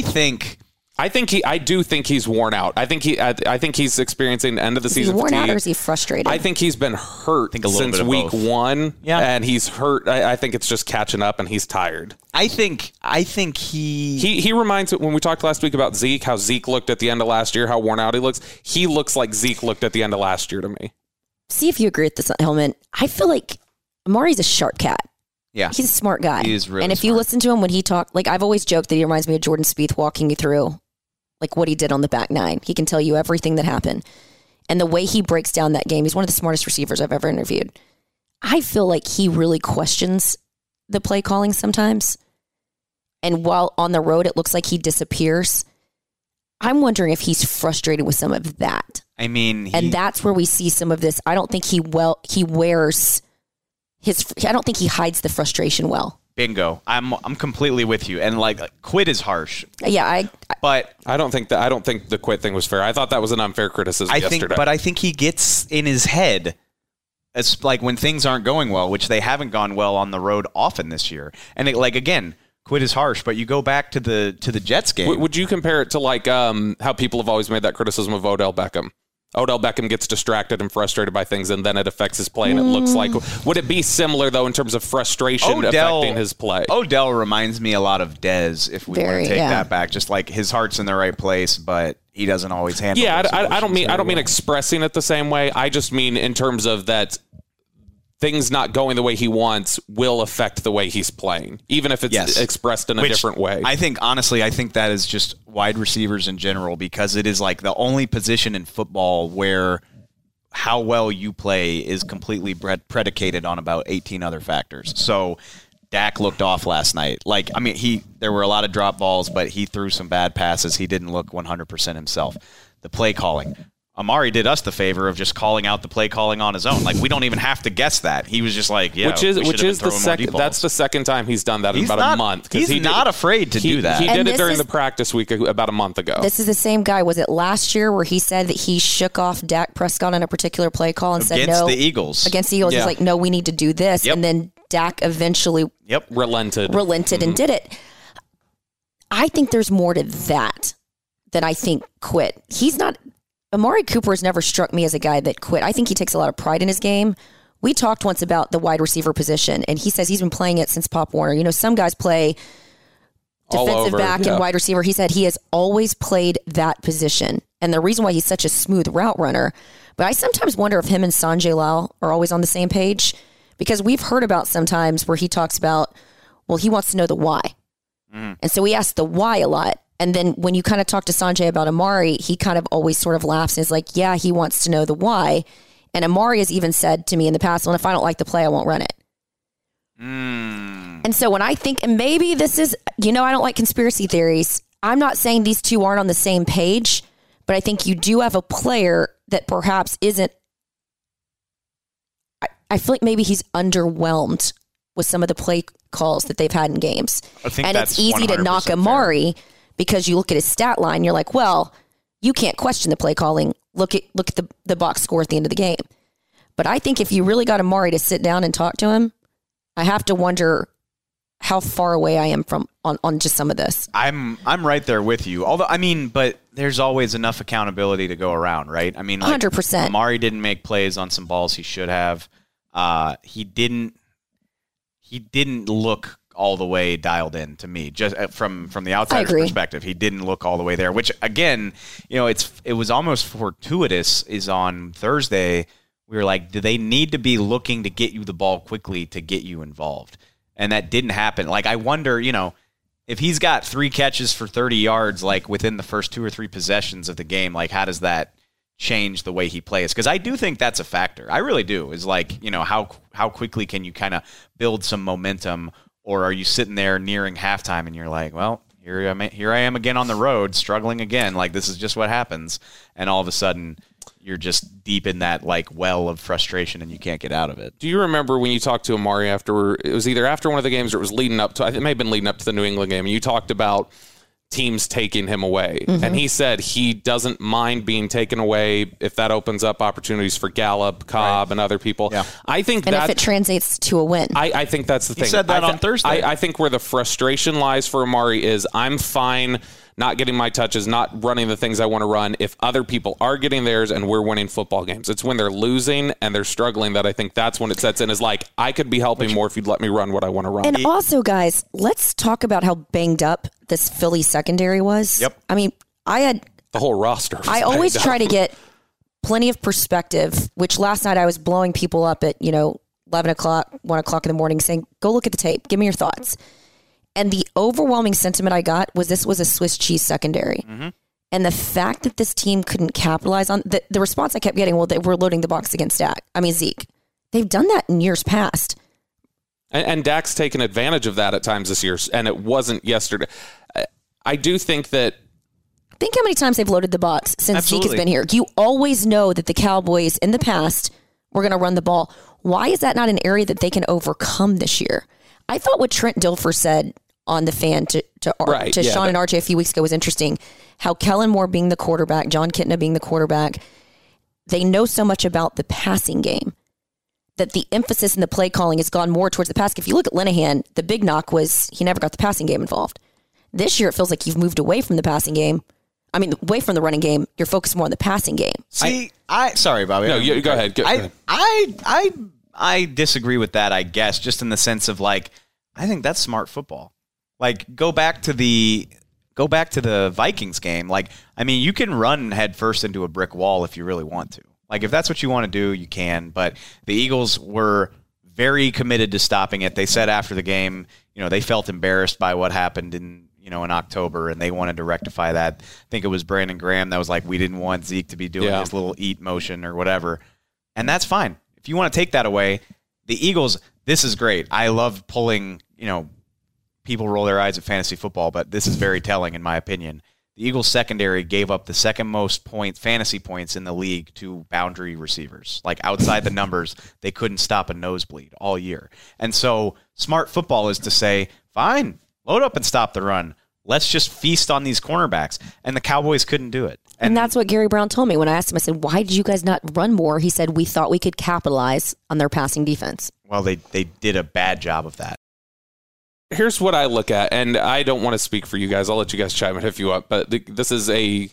do think he's worn out. I think he's experiencing the end of the season. Is he worn fatigue. out, or is he frustrated? I think he's been hurt since week 1. Yeah, and he's hurt. I think it's just catching up, and he's tired. I think he reminds me when we talked last week about Zeke, how Zeke looked at the end of last year, how worn out he looks. He looks like Zeke looked at the end of last year to me. See if you agree with this, Hillman. I feel like Amari's a sharp cat. Yeah. He's a smart guy. He is really And if smart. you listen to him when he talks, like, I've always joked that he reminds me of Jordan Spieth walking you through, like, what he did on the back nine. He can tell you everything that happened. And the way he breaks down that game, he's one of the smartest receivers I've ever interviewed. I feel like he really questions the play calling sometimes. And while on the road, it looks like he disappears. I'm wondering if he's frustrated with some of that. I mean... and that's where we see some of this. I don't think he wears... I don't think he hides the frustration well. Bingo. I'm completely with you. And, like, quit is harsh. Yeah, but I don't think the quit thing was fair. I thought that was an unfair criticism yesterday. But I think he gets in his head. It's like when things aren't going well, which they haven't gone well on the road often this year. And again, Quit is harsh, but you go back to the Jets game. Would you compare it to like how people have always made that criticism of Odell Beckham? Odell Beckham gets distracted and frustrated by things, and then it affects his play, and it looks like... Would it be similar, though, in terms of frustration affecting his play? Odell reminds me a lot of Dez, if we want to take that back. Just like his heart's in the right place, but he doesn't always handle it. Yeah, I don't mean expressing it the same way. I just mean in terms of that things not going the way he wants will affect the way he's playing, even if it's expressed in a different way. I think that is just wide receivers in general, because it is like the only position in football where how well you play is completely predicated on about 18 other factors. So Dak looked off last night. Like, I mean, there were a lot of drop balls, but he threw some bad passes. He didn't look 100% himself. The play calling. Amari did us the favor of just calling out the play calling on his own. Like, we don't even have to guess that. He was just like, which is the second. That's the second time he's done that in about a month. He's not afraid to do that. He did it during the practice week about a month ago. This is the same guy. Was it last year where he said that he shook off Dak Prescott on a particular play call and said no against the Eagles? Against the Eagles, he's like, no, we need to do this, and then Dak eventually relented and did it. I think there's more to that than I think quit. He's not. Amari Cooper has never struck me as a guy that quit. I think he takes a lot of pride in his game. We talked once about the wide receiver position, and he says he's been playing it since Pop Warner. You know, some guys play defensive back and wide receiver. He said he has always played that position, and the reason why he's such a smooth route runner. But I sometimes wonder if him and Sanjay Lal are always on the same page, because we've heard about sometimes where he talks about, well, he wants to know the why. And so we ask the why a lot. And then when you kind of talk to Sanjay about Amari, he kind of always sort of laughs and is like, yeah, he wants to know the why. And Amari has even said to me in the past, well, if I don't like the play, I won't run it. And so when I think, and maybe this is, I don't like conspiracy theories. I'm not saying these two aren't on the same page, but I think you do have a player that perhaps isn't. I feel like maybe he's underwhelmed with some of the play calls that they've had in games. And it's easy to knock Amari fair. Because you look at his stat line, you're like, well, you can't question the play calling. Look at the box score at the end of the game. But I think if you really got Amari to sit down and talk to him, I have to wonder how far away I am from on just some of this. I'm right there with you. Although, but there's always enough accountability to go around, right? 100%. Amari didn't make plays on some balls he should have. He didn't look all the way dialed in to me, just from the outsider's perspective. He didn't look all the way there, which again, it was almost fortuitous. Is on Thursday, we were like, do they need to be looking to get you the ball quickly to get you involved? And that didn't happen. Like, I wonder, if he's got 3 catches for 30 yards, like within the first 2 or 3 possessions of the game, like how does that change the way he plays? Because I do think that's a factor. I really do. Is like, how quickly can you kind of build some momentum, or are you sitting there nearing halftime and you're like, well, here I am again on the road, struggling again. Like, this is just what happens. And all of a sudden you're just deep in that like well of frustration and you can't get out of it. Do you remember when you talked to Amari after, it was either after one of the games or it was leading up to, it may have been leading up to the New England game, and you talked about teams taking him away. And he said he doesn't mind being taken away if that opens up opportunities for Gallup, Cobb, and other people. Yeah. I think if it translates to a win. I think that's the thing. He said that on Thursday. I think where the frustration lies for Amari is, I'm fine not getting my touches, not running the things I want to run if other people are getting theirs and we're winning football games. It's when they're losing and they're struggling that I think that's when it sets in, is like, I could be helping more if you'd let me run what I want to run. And also, guys, let's talk about how banged up this Philly secondary was. Yep. I had the whole roster. I always try to get plenty of perspective, which last night I was blowing people up at, 11 o'clock, 1 o'clock in the morning saying, go look at the tape. Give me your thoughts. And the overwhelming sentiment I got was this was a Swiss cheese secondary. And the fact that this team couldn't capitalize on the response I kept getting, well, they were loading the box against Zeke. They've done that in years past. And Dak's taken advantage of that at times this year, and it wasn't yesterday. I do think that... Think how many times they've loaded the box since Zeke has been here. You always know that the Cowboys in the past were going to run the ball. Why is that not an area that they can overcome this year? I thought what Trent Dilfer said on the fan to Sean and RJ a few weeks ago was interesting. How Kellen Moore being the quarterback, John Kitna being the quarterback, they know so much about the passing game. that the emphasis in the play calling has gone more towards the pass. If you look at Linehan, the big knock was he never got the passing game involved. This year, it feels like you've moved away from the passing game. I mean, away from the running game. You're focused more on the passing game. See, sorry, Bobby. No, go ahead. Go ahead. I disagree with that, I guess, just in the sense of like, I think that's smart football. Like, go back to the Vikings game. Like, I mean, you can run head first into a brick wall if you really want to. Like, if that's what you want to do, you can. But the Eagles were very committed to stopping it. They said after the game, they felt embarrassed by what happened in October, and they wanted to rectify that. I think it was Brandon Graham that was like, we didn't want Zeke to be doing his little eat motion or whatever. And that's fine. If you want to take that away, the Eagles, this is great. I love pulling, people roll their eyes at fantasy football, but this is very telling in my opinion. The Eagles secondary gave up the second most fantasy points in the league to boundary receivers. Like, outside the numbers, they couldn't stop a nosebleed all year. And so smart football is to say, fine, load up and stop the run. Let's just feast on these cornerbacks. And the Cowboys couldn't do it. And that's what Gary Brown told me when I asked him. I said, why did you guys not run more? He said, we thought we could capitalize on their passing defense. Well, they did a bad job of that. Here's what I look at, and I don't want to speak for you guys. I'll let you guys chime in if you want, but this is a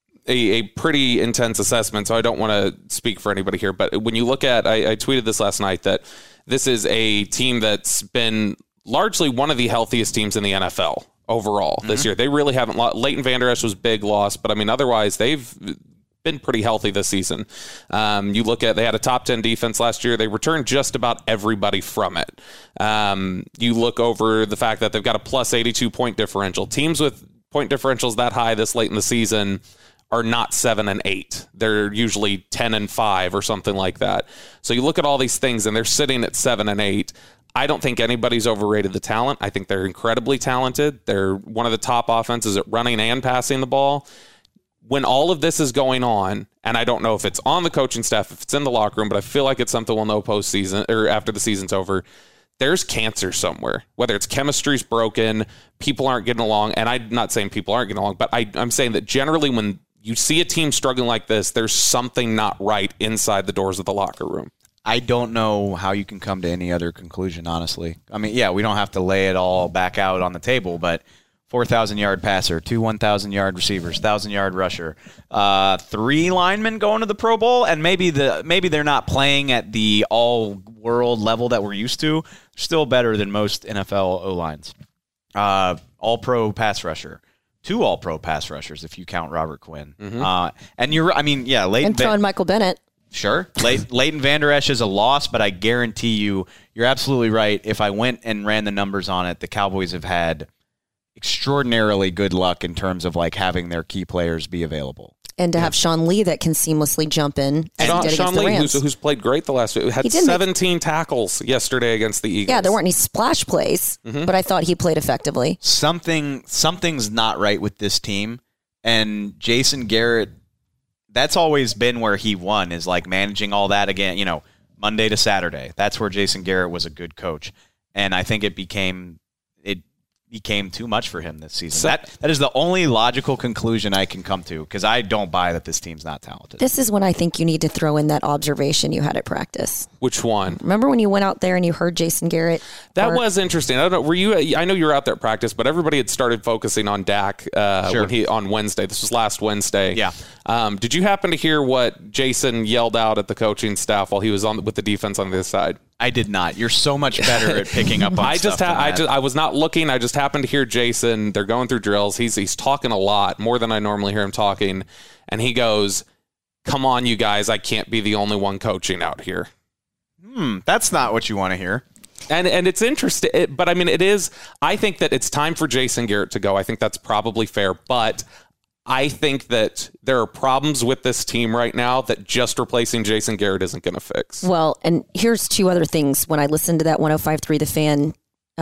pretty intense assessment, so I don't want to speak for anybody here. But when you look at, I tweeted this last night, that this is a team that's been largely one of the healthiest teams in the NFL overall this year. They really haven't lost. Leighton Vander Esch was big loss, but I mean, otherwise they've been pretty healthy this season. You look at, they had a top 10 defense last year. They returned just about everybody from it. You look over the fact that they've got a plus 82 point differential. Teams with point differentials that high this late in the season are not 7 and 8. They're usually 10 and 5 or something like that. So you look at all these things and they're sitting at 7 and 8. I don't think anybody's overrated the talent. I think they're incredibly talented. They're one of the top offenses at running and passing the ball. When all of this is going on, and I don't know if it's on the coaching staff, if it's in the locker room, but I feel like it's something we'll know postseason or after the season's over, there's cancer somewhere. Whether it's chemistry's broken, people aren't getting along, and I'm not saying people aren't getting along, but I'm saying that generally when you see a team struggling like this, there's something not right inside the doors of the locker room. I don't know how you can come to any other conclusion, honestly. I mean, yeah, we don't have to lay it all back out on the table, but 4,000-yard passer, 2 1,000-yard receivers, 1,000-yard rusher, 3 linemen going to the Pro Bowl, and maybe they're not playing at the all-world level that we're used to. Still better than most NFL O-lines. All-Pro pass rusher. 2 all-Pro pass rushers if you count Robert Quinn. And Leighton throwing Michael Bennett. Sure. Leighton Vander Esch is a loss, but I guarantee you're absolutely right. If I went and ran the numbers on it, the Cowboys have had extraordinarily good luck in terms of like having their key players be available. And to have Sean Lee that can seamlessly jump in. Sean Lee, who's played great the last week, had 17 tackles yesterday against the Eagles. Yeah, there weren't any splash plays, but I thought he played effectively. Something's not right with this team, and Jason Garrett, that's always been where he won, is like managing all that again, Monday to Saturday. That's where Jason Garrett was a good coach. And I think it became too much for him this season. That is the only logical conclusion I can come to, because I don't buy that this team's not talented. This is when I think you need to throw in that observation you had at practice. Which one? Remember when you went out there and you heard Jason Garrett? That was interesting. I don't know. Were you? I know you were out there at practice, but everybody had started focusing on Dak on Wednesday. This was last Wednesday. Yeah. Did you happen to hear what Jason yelled out at the coaching staff while he was with the defense on the other side? I did not. You're so much better at picking up on stuff. I was not looking. I just happened to hear Jason. They're going through drills. He's talking a lot, more than I normally hear him talking. And he goes, "Come on, you guys. I can't be the only one coaching out here." That's not what you want to hear. And it's interesting. But I mean, it is. I think that it's time for Jason Garrett to go. I think that's probably fair. But I think that there are problems with this team right now that just replacing Jason Garrett isn't going to fix. Well, and here's 2 other things. When I listened to that 105.3 The Fan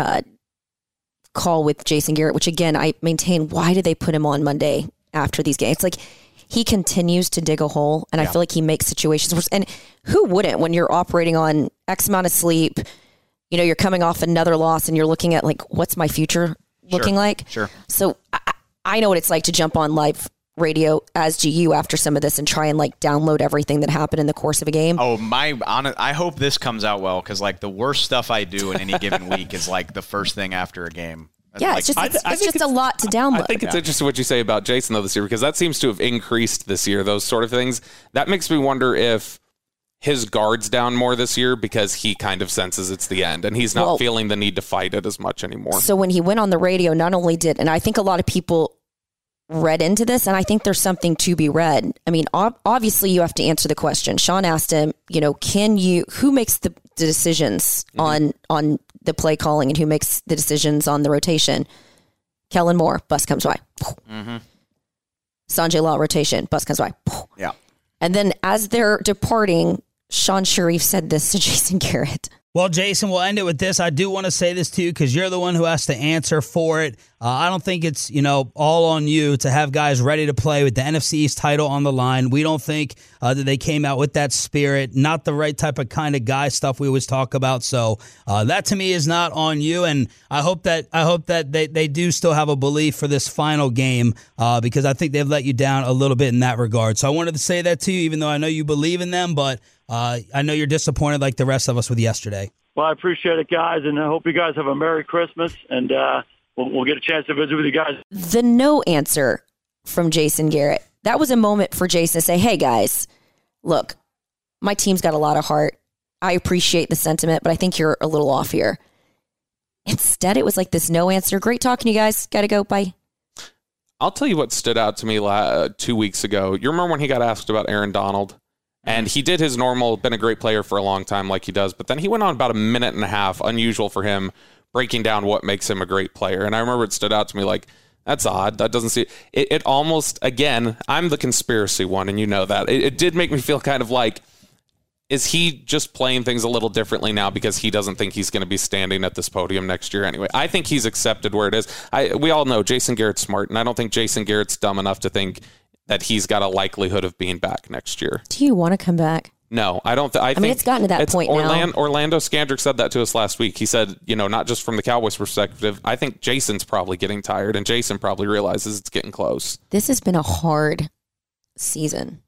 call with Jason Garrett, which again, I maintain, why did they put him on Monday after these games? It's like he continues to dig a hole, and I feel like he makes situations worse. And who wouldn't when you're operating on X amount of sleep? You're coming off another loss, and you're looking at, like, what's my future looking like? Sure. So I know what it's like to jump on live radio as GU after some of this and try and like download everything that happened in the course of a game. Oh, I hope this comes out well, because like the worst stuff I do in any given week is like the first thing after a game. Yeah, like, it's just a lot to download. I think it's interesting what you say about Jason though this year, because that seems to have increased this year, those sort of things. That makes me wonder if his guard's down more this year because he kind of senses it's the end and he's not feeling the need to fight it as much anymore. So when he went on the radio, not only did, and I think a lot of people read into this, and I think there's something to be read. I mean, obviously you have to answer the question. Sean asked him, who makes the decisions on the play calling and who makes the decisions on the rotation? Kellen Moore, bus comes by. Mm-hmm. Sanjay Law, rotation, bus comes by. Yeah. And then as they're departing, Sean Sharif said this to Jason Garrett. Well, Jason, we'll end it with this. I do want to say this to you because you're the one who has to answer for it. I don't think it's, all on you to have guys ready to play with the NFC East title on the line. We don't think that they came out with that spirit, not the right type of kind of guy stuff we always talk about. So that to me is not on you. And I hope that they do still have a belief for this final game because I think they've let you down a little bit in that regard. So I wanted to say that to you, even though I know you believe in them, but I know you're disappointed like the rest of us with yesterday. Well, I appreciate it, guys, and I hope you guys have a Merry Christmas, and we'll get a chance to visit with you guys. The no answer from Jason Garrett. That was a moment for Jason to say, hey, guys, look, my team's got a lot of heart. I appreciate the sentiment, but I think you're a little off here. Instead, it was like this no answer. Great talking to you guys. Got to go. Bye. I'll tell you what stood out to me 2 weeks ago. You remember when he got asked about Aaron Donald? And he did his normal, been a great player for a long time like he does, but then he went on about a minute and a half, unusual for him, breaking down what makes him a great player. And I remember it stood out to me like, that's odd. That doesn't see it almost, again, I'm the conspiracy one, and you know that. It did make me feel kind of like, is he just playing things a little differently now because he doesn't think he's going to be standing at this podium next year anyway? I think he's accepted where it is. We all know Jason Garrett's smart, and I don't think Jason Garrett's dumb enough to think that he's got a likelihood of being back next year. Do you want to come back? No, I don't. I mean, it's gotten to that point now. Orlando Skandrick said that to us last week. He said, not just from the Cowboys' perspective, I think Jason's probably getting tired, and Jason probably realizes it's getting close. This has been a hard season.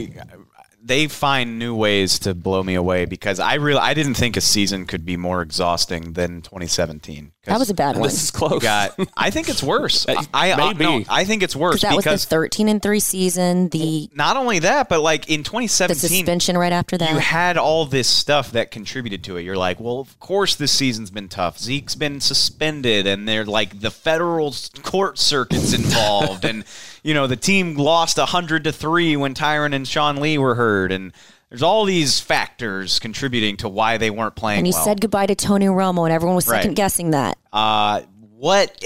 They find new ways to blow me away because I didn't think a season could be more exhausting than 2017. That was a bad one. This is close. I think it's worse. Maybe. I think it's worse because was the 13-3 season. Not only that, but like in 2017, the suspension right after that. You had all this stuff that contributed to it. You're like, well, of course this season's been tough. Zeke's been suspended, and they're like the federal court circuit's involved, and the team lost 100-3 when Tyron and Sean Lee were hurt, and there's all these factors contributing to why they weren't playing well. And he said goodbye to Tony Romo, and everyone was second-guessing that. What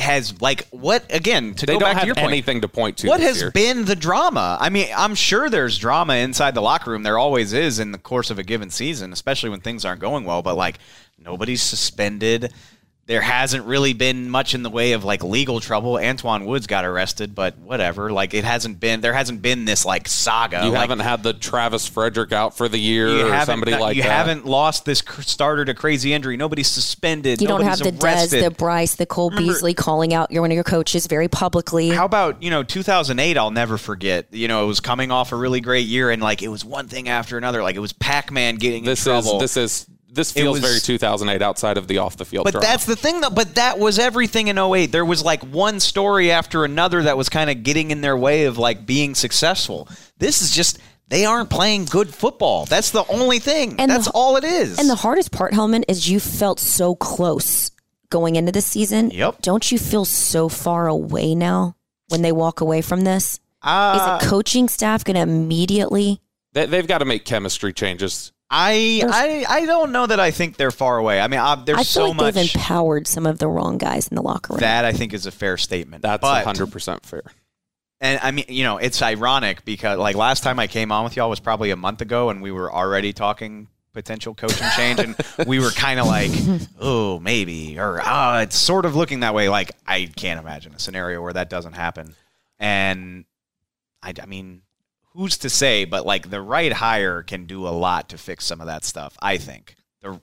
again, to they go don't back have to your point, anything to point to. What has year. been the drama? I mean, I'm sure there's drama inside the locker room. There always is in the course of a given season, especially when things aren't going well. But, like, nobody's suspended. There hasn't really been much in the way of like legal trouble. Antoine Woods got arrested, but whatever. Like there hasn't been this like saga. You haven't had the Travis Frederick out for the year or somebody like that. You haven't lost this starter to crazy injury. Nobody's suspended. You don't have Nobody's the arrested. Dez, the Bryce, the Cole Beasley calling out one of your coaches very publicly. How about 2008? I'll never forget. It was coming off a really great year, and like it was one thing after another. Like it was Pac-Man getting in trouble. This feels very 2008 outside of the off-the-field drama. But that's the thing, though. But that was everything in 08. There was like one story after another that was kind of getting in their way of like being successful. This is just they aren't playing good football. That's the only thing. And that's all it is. And the hardest part, Hellman, is you felt so close going into the season. Yep. Don't you feel so far away now when they walk away from this? Is the coaching staff going to immediately? They've got to make chemistry changes. I don't know that I think they're far away. I mean, there's so much. They've empowered some of the wrong guys in the locker room. That I think is a fair statement. That's 100% fair. And I mean, it's ironic because like last time I came on with y'all was probably a month ago, and we were already talking potential coaching change, and we were kind of like, oh, maybe, or it's sort of looking that way. Like I can't imagine a scenario where that doesn't happen. And I mean. Who's to say, but like the right hire can do a lot to fix some of that stuff, I think. The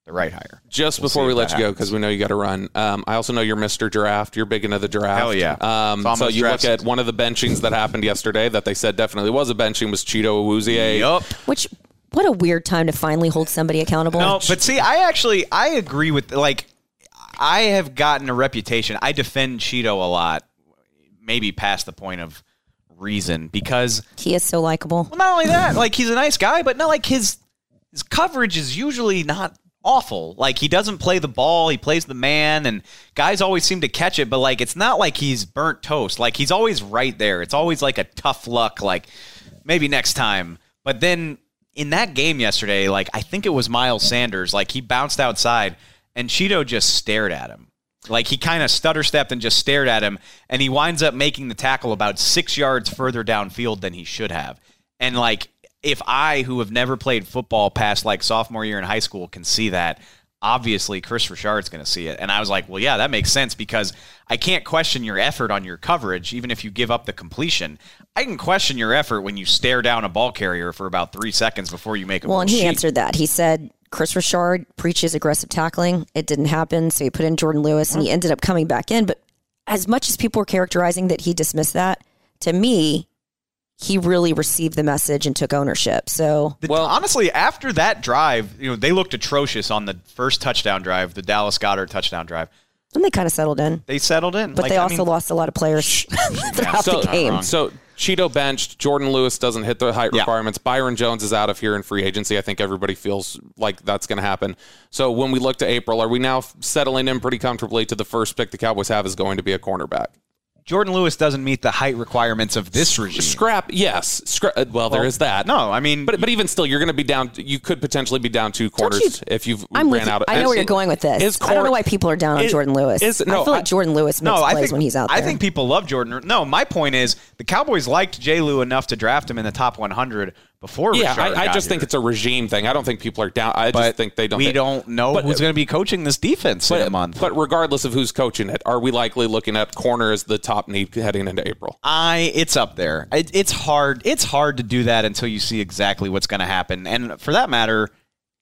the right hire. Just before we let you go, because we know you got to run, I also know you're Mr. Draft. You're big into the draft. Hell yeah. So you look at one of the benchings that happened yesterday that they said definitely was a benching was Cheeto Awuzie. Yup. Which, what a weird time to finally hold somebody accountable. No, but see, I agree with, like, I have gotten a reputation. I defend Cheeto a lot, maybe past the point of reason, because he is so likable. Well, not only that, like, he's a nice guy, but not like his coverage is usually not awful. Like, he doesn't play the ball, he plays the man, and guys always seem to catch it, but, like, it's not like he's burnt toast. Like, he's always right there. It's always like a tough luck, like, maybe next time. But then in that game yesterday, like, I think it was Miles Sanders, like, he bounced outside, and Cheeto just stared at him. Like, he kind of stutter-stepped and just stared at him, and he winds up making the tackle about 6 yards further downfield than he should have. And, like, if I, who have never played football past, like, sophomore year in high school, can see that, obviously Chris Richard's going to see it. And I was like, well, yeah, that makes sense, because I can't question your effort on your coverage, even if you give up the completion. I can question your effort when you stare down a ball carrier for about 3 seconds before you make a Well, and he sheet. answered that. He said Chris Richard preaches aggressive tackling. It didn't happen, so he put in Jordan Lewis, and he ended up coming back in. But as much as people were characterizing that he dismissed that, to me, he really received the message and took ownership. So, well, honestly, after that drive, they looked atrocious on the first touchdown drive, the Dallas Goedert touchdown drive. And they kind of settled in. They settled in. But they also lost a lot of players throughout the game. So Cheeto benched. Jordan Lewis doesn't hit the height requirements. Byron Jones is out of here in free agency. I think everybody feels like that's going to happen. So when we look to April, are we now settling in pretty comfortably to the first pick the Cowboys have is going to be a cornerback? Jordan Lewis doesn't meet the height requirements of this regime. Well, there is that. No, I mean, but even still, you're going to be down. You could potentially be down 2 corners if you've ran out. I know where you're going with this. I don't know why people are down on Jordan Lewis. I feel like Jordan Lewis makes plays when he's out there. I think people love Jordan. No, my point is the Cowboys liked J. Lou enough to draft him in the top 100 before. Yeah, I just think it's a regime thing. I don't think people are down. I just think they don't. We don't know who's going to be coaching this defense in a month. But regardless of who's coaching it, are we likely looking at corner as the top need heading into April? It's up there. It's hard. It's hard to do that until you see exactly what's going to happen. And for that matter,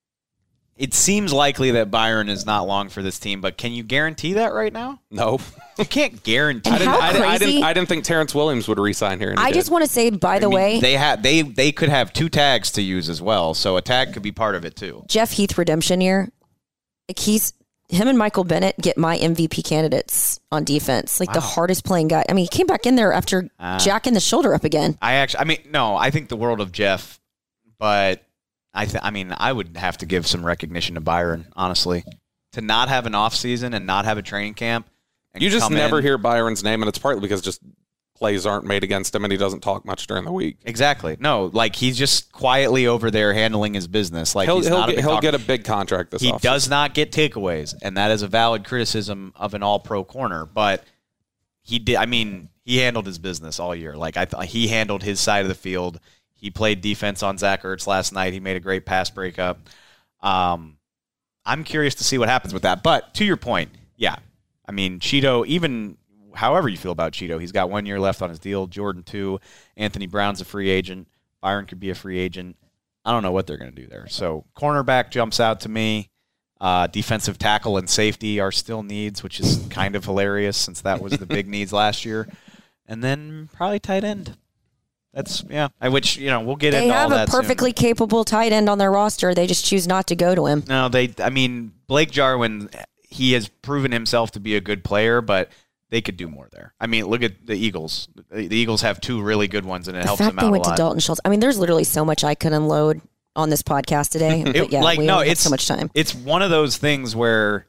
it seems likely that Byron is not long for this team. But can you guarantee that right now? No. You can't guarantee. I didn't think Terrence Williams would re-sign here. I just want to say, by the way, they could have 2 tags to use as well, so a tag could be part of it too. Jeff Heath redemption year. Like him and Michael Bennett get my MVP candidates on defense. Like the hardest playing guy. I mean, he came back in there after jacking the shoulder up again. I think the world of Jeff, but I would have to give some recognition to Byron, honestly, to not have an off season and not have a training camp. You just never hear Byron's name, and it's partly because just plays aren't made against him, and he doesn't talk much during the week. Exactly. No, like he's just quietly over there handling his business. Like he'll get a big contract this offseason. He does not get takeaways, and that is a valid criticism of an all-pro corner. But he did. I mean, he handled his business all year. Like he handled his side of the field. He played defense on Zach Ertz last night. He made a great pass breakup. I'm curious to see what happens with that. But to your point, yeah. I mean, Cheeto, even however you feel about Cheeto, he's got 1 year left on his deal. Jordan 2. Anthony Brown's a free agent. Byron could be a free agent. I don't know what they're going to do there. So cornerback jumps out to me. Defensive tackle and safety are still needs, which is kind of hilarious since that was the big needs last year. And then probably tight end. That's, yeah. We'll get into all that. They have a perfectly capable tight end on their roster. They just choose not to go to him. No, Blake Jarwin, he has proven himself to be a good player, but they could do more there. I mean, look at the Eagles. The Eagles have 2 really good ones, and it helps them out a lot. The fact they went to Dalton Schultz. I mean, there's literally so much I could unload on this podcast today. But yeah, we don't have so much time. It's one of those things where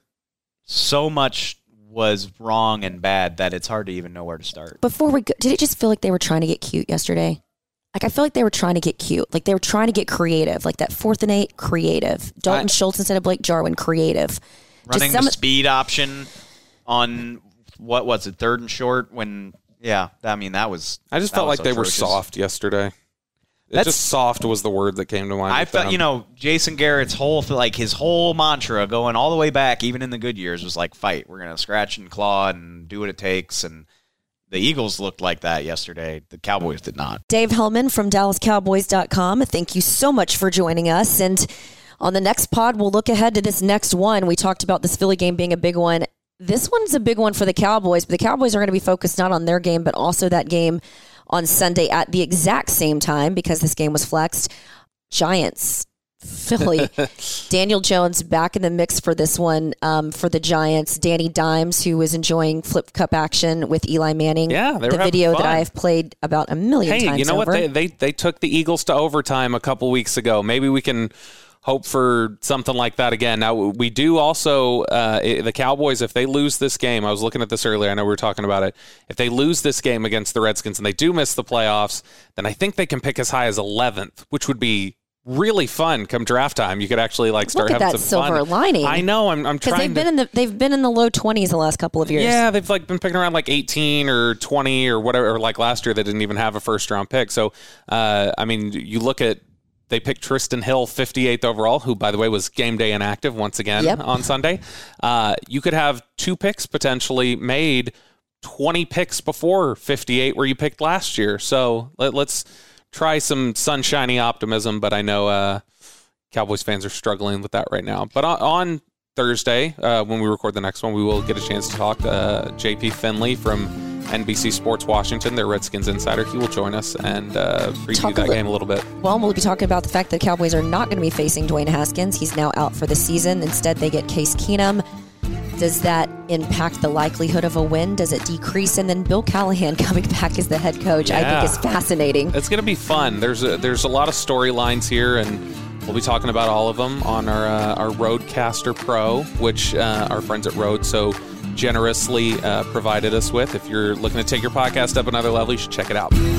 so much was wrong and bad that it's hard to even know where to start. Before we go, did it just feel like they were trying to get cute yesterday? Like, I feel like they were trying to get cute. Like, they were trying to get creative. Like, that 4th and 8, creative. Dalton Schultz instead of Blake Jarwin, creative. Running the speed option on, what was it, 3rd and short when, that was. I just felt like they were soft yesterday. Just soft was the word that came to mind. I felt, Jason Garrett's his whole mantra going all the way back, even in the good years, was like, fight. We're going to scratch and claw and do what it takes. And the Eagles looked like that yesterday. The Cowboys did not. Dave Hellman from DallasCowboys.com. Thank you so much for joining us. And On the next pod, we'll look ahead to this next one. We talked about this Philly game being a big one. This one's a big one for the Cowboys, but the Cowboys are going to be focused not on their game, but also that game on Sunday at the exact same time because this game was flexed. Giants, Philly. Daniel Jones back in the mix for this one for the Giants. Danny Dimes, who was enjoying Flip Cup action with Eli Manning. Yeah, they were the video having fun. that I have played about a million times. Hey, you know over. what? They took the Eagles to overtime a couple weeks ago. Maybe we can hope for something like that again. Now, we do also, the Cowboys, if they lose this game, I was looking at this earlier, I know we were talking about it. If they lose this game against the Redskins and they do miss the playoffs, then I think they can pick as high as 11th, which would be really fun come draft time. You could actually start having some silver fun. lining. I know. I'm trying they've been in the low 20s the last couple of years. Yeah, they've been picking around 18 or 20 or whatever. Or last year, they didn't even have a first round pick. So, you look at. They picked Tristan Hill 58th overall, who, by the way, was game day inactive once again on Sunday. You could have 2 picks potentially made 20 picks before 58 where you picked last year. So let's try some sunshiny optimism, but I know Cowboys fans are struggling with that right now. But on Thursday, when we record the next one, we will get a chance to talk to JP Finley from NBC Sports Washington, their Redskins insider. He will join us and preview that game a little bit. Well, we'll be talking about the fact that the Cowboys are not going to be facing Dwayne Haskins. He's now out for the season. Instead, they get Case Keenum. Does that impact the likelihood of a win? Does it decrease? And then Bill Callahan coming back as the head coach, I think is fascinating. It's going to be fun. There's a lot of storylines here, and we'll be talking about all of them on our Roadcaster Pro, which our friends at Rode generously provided us with. If you're looking to take your podcast up another level, you should check it out.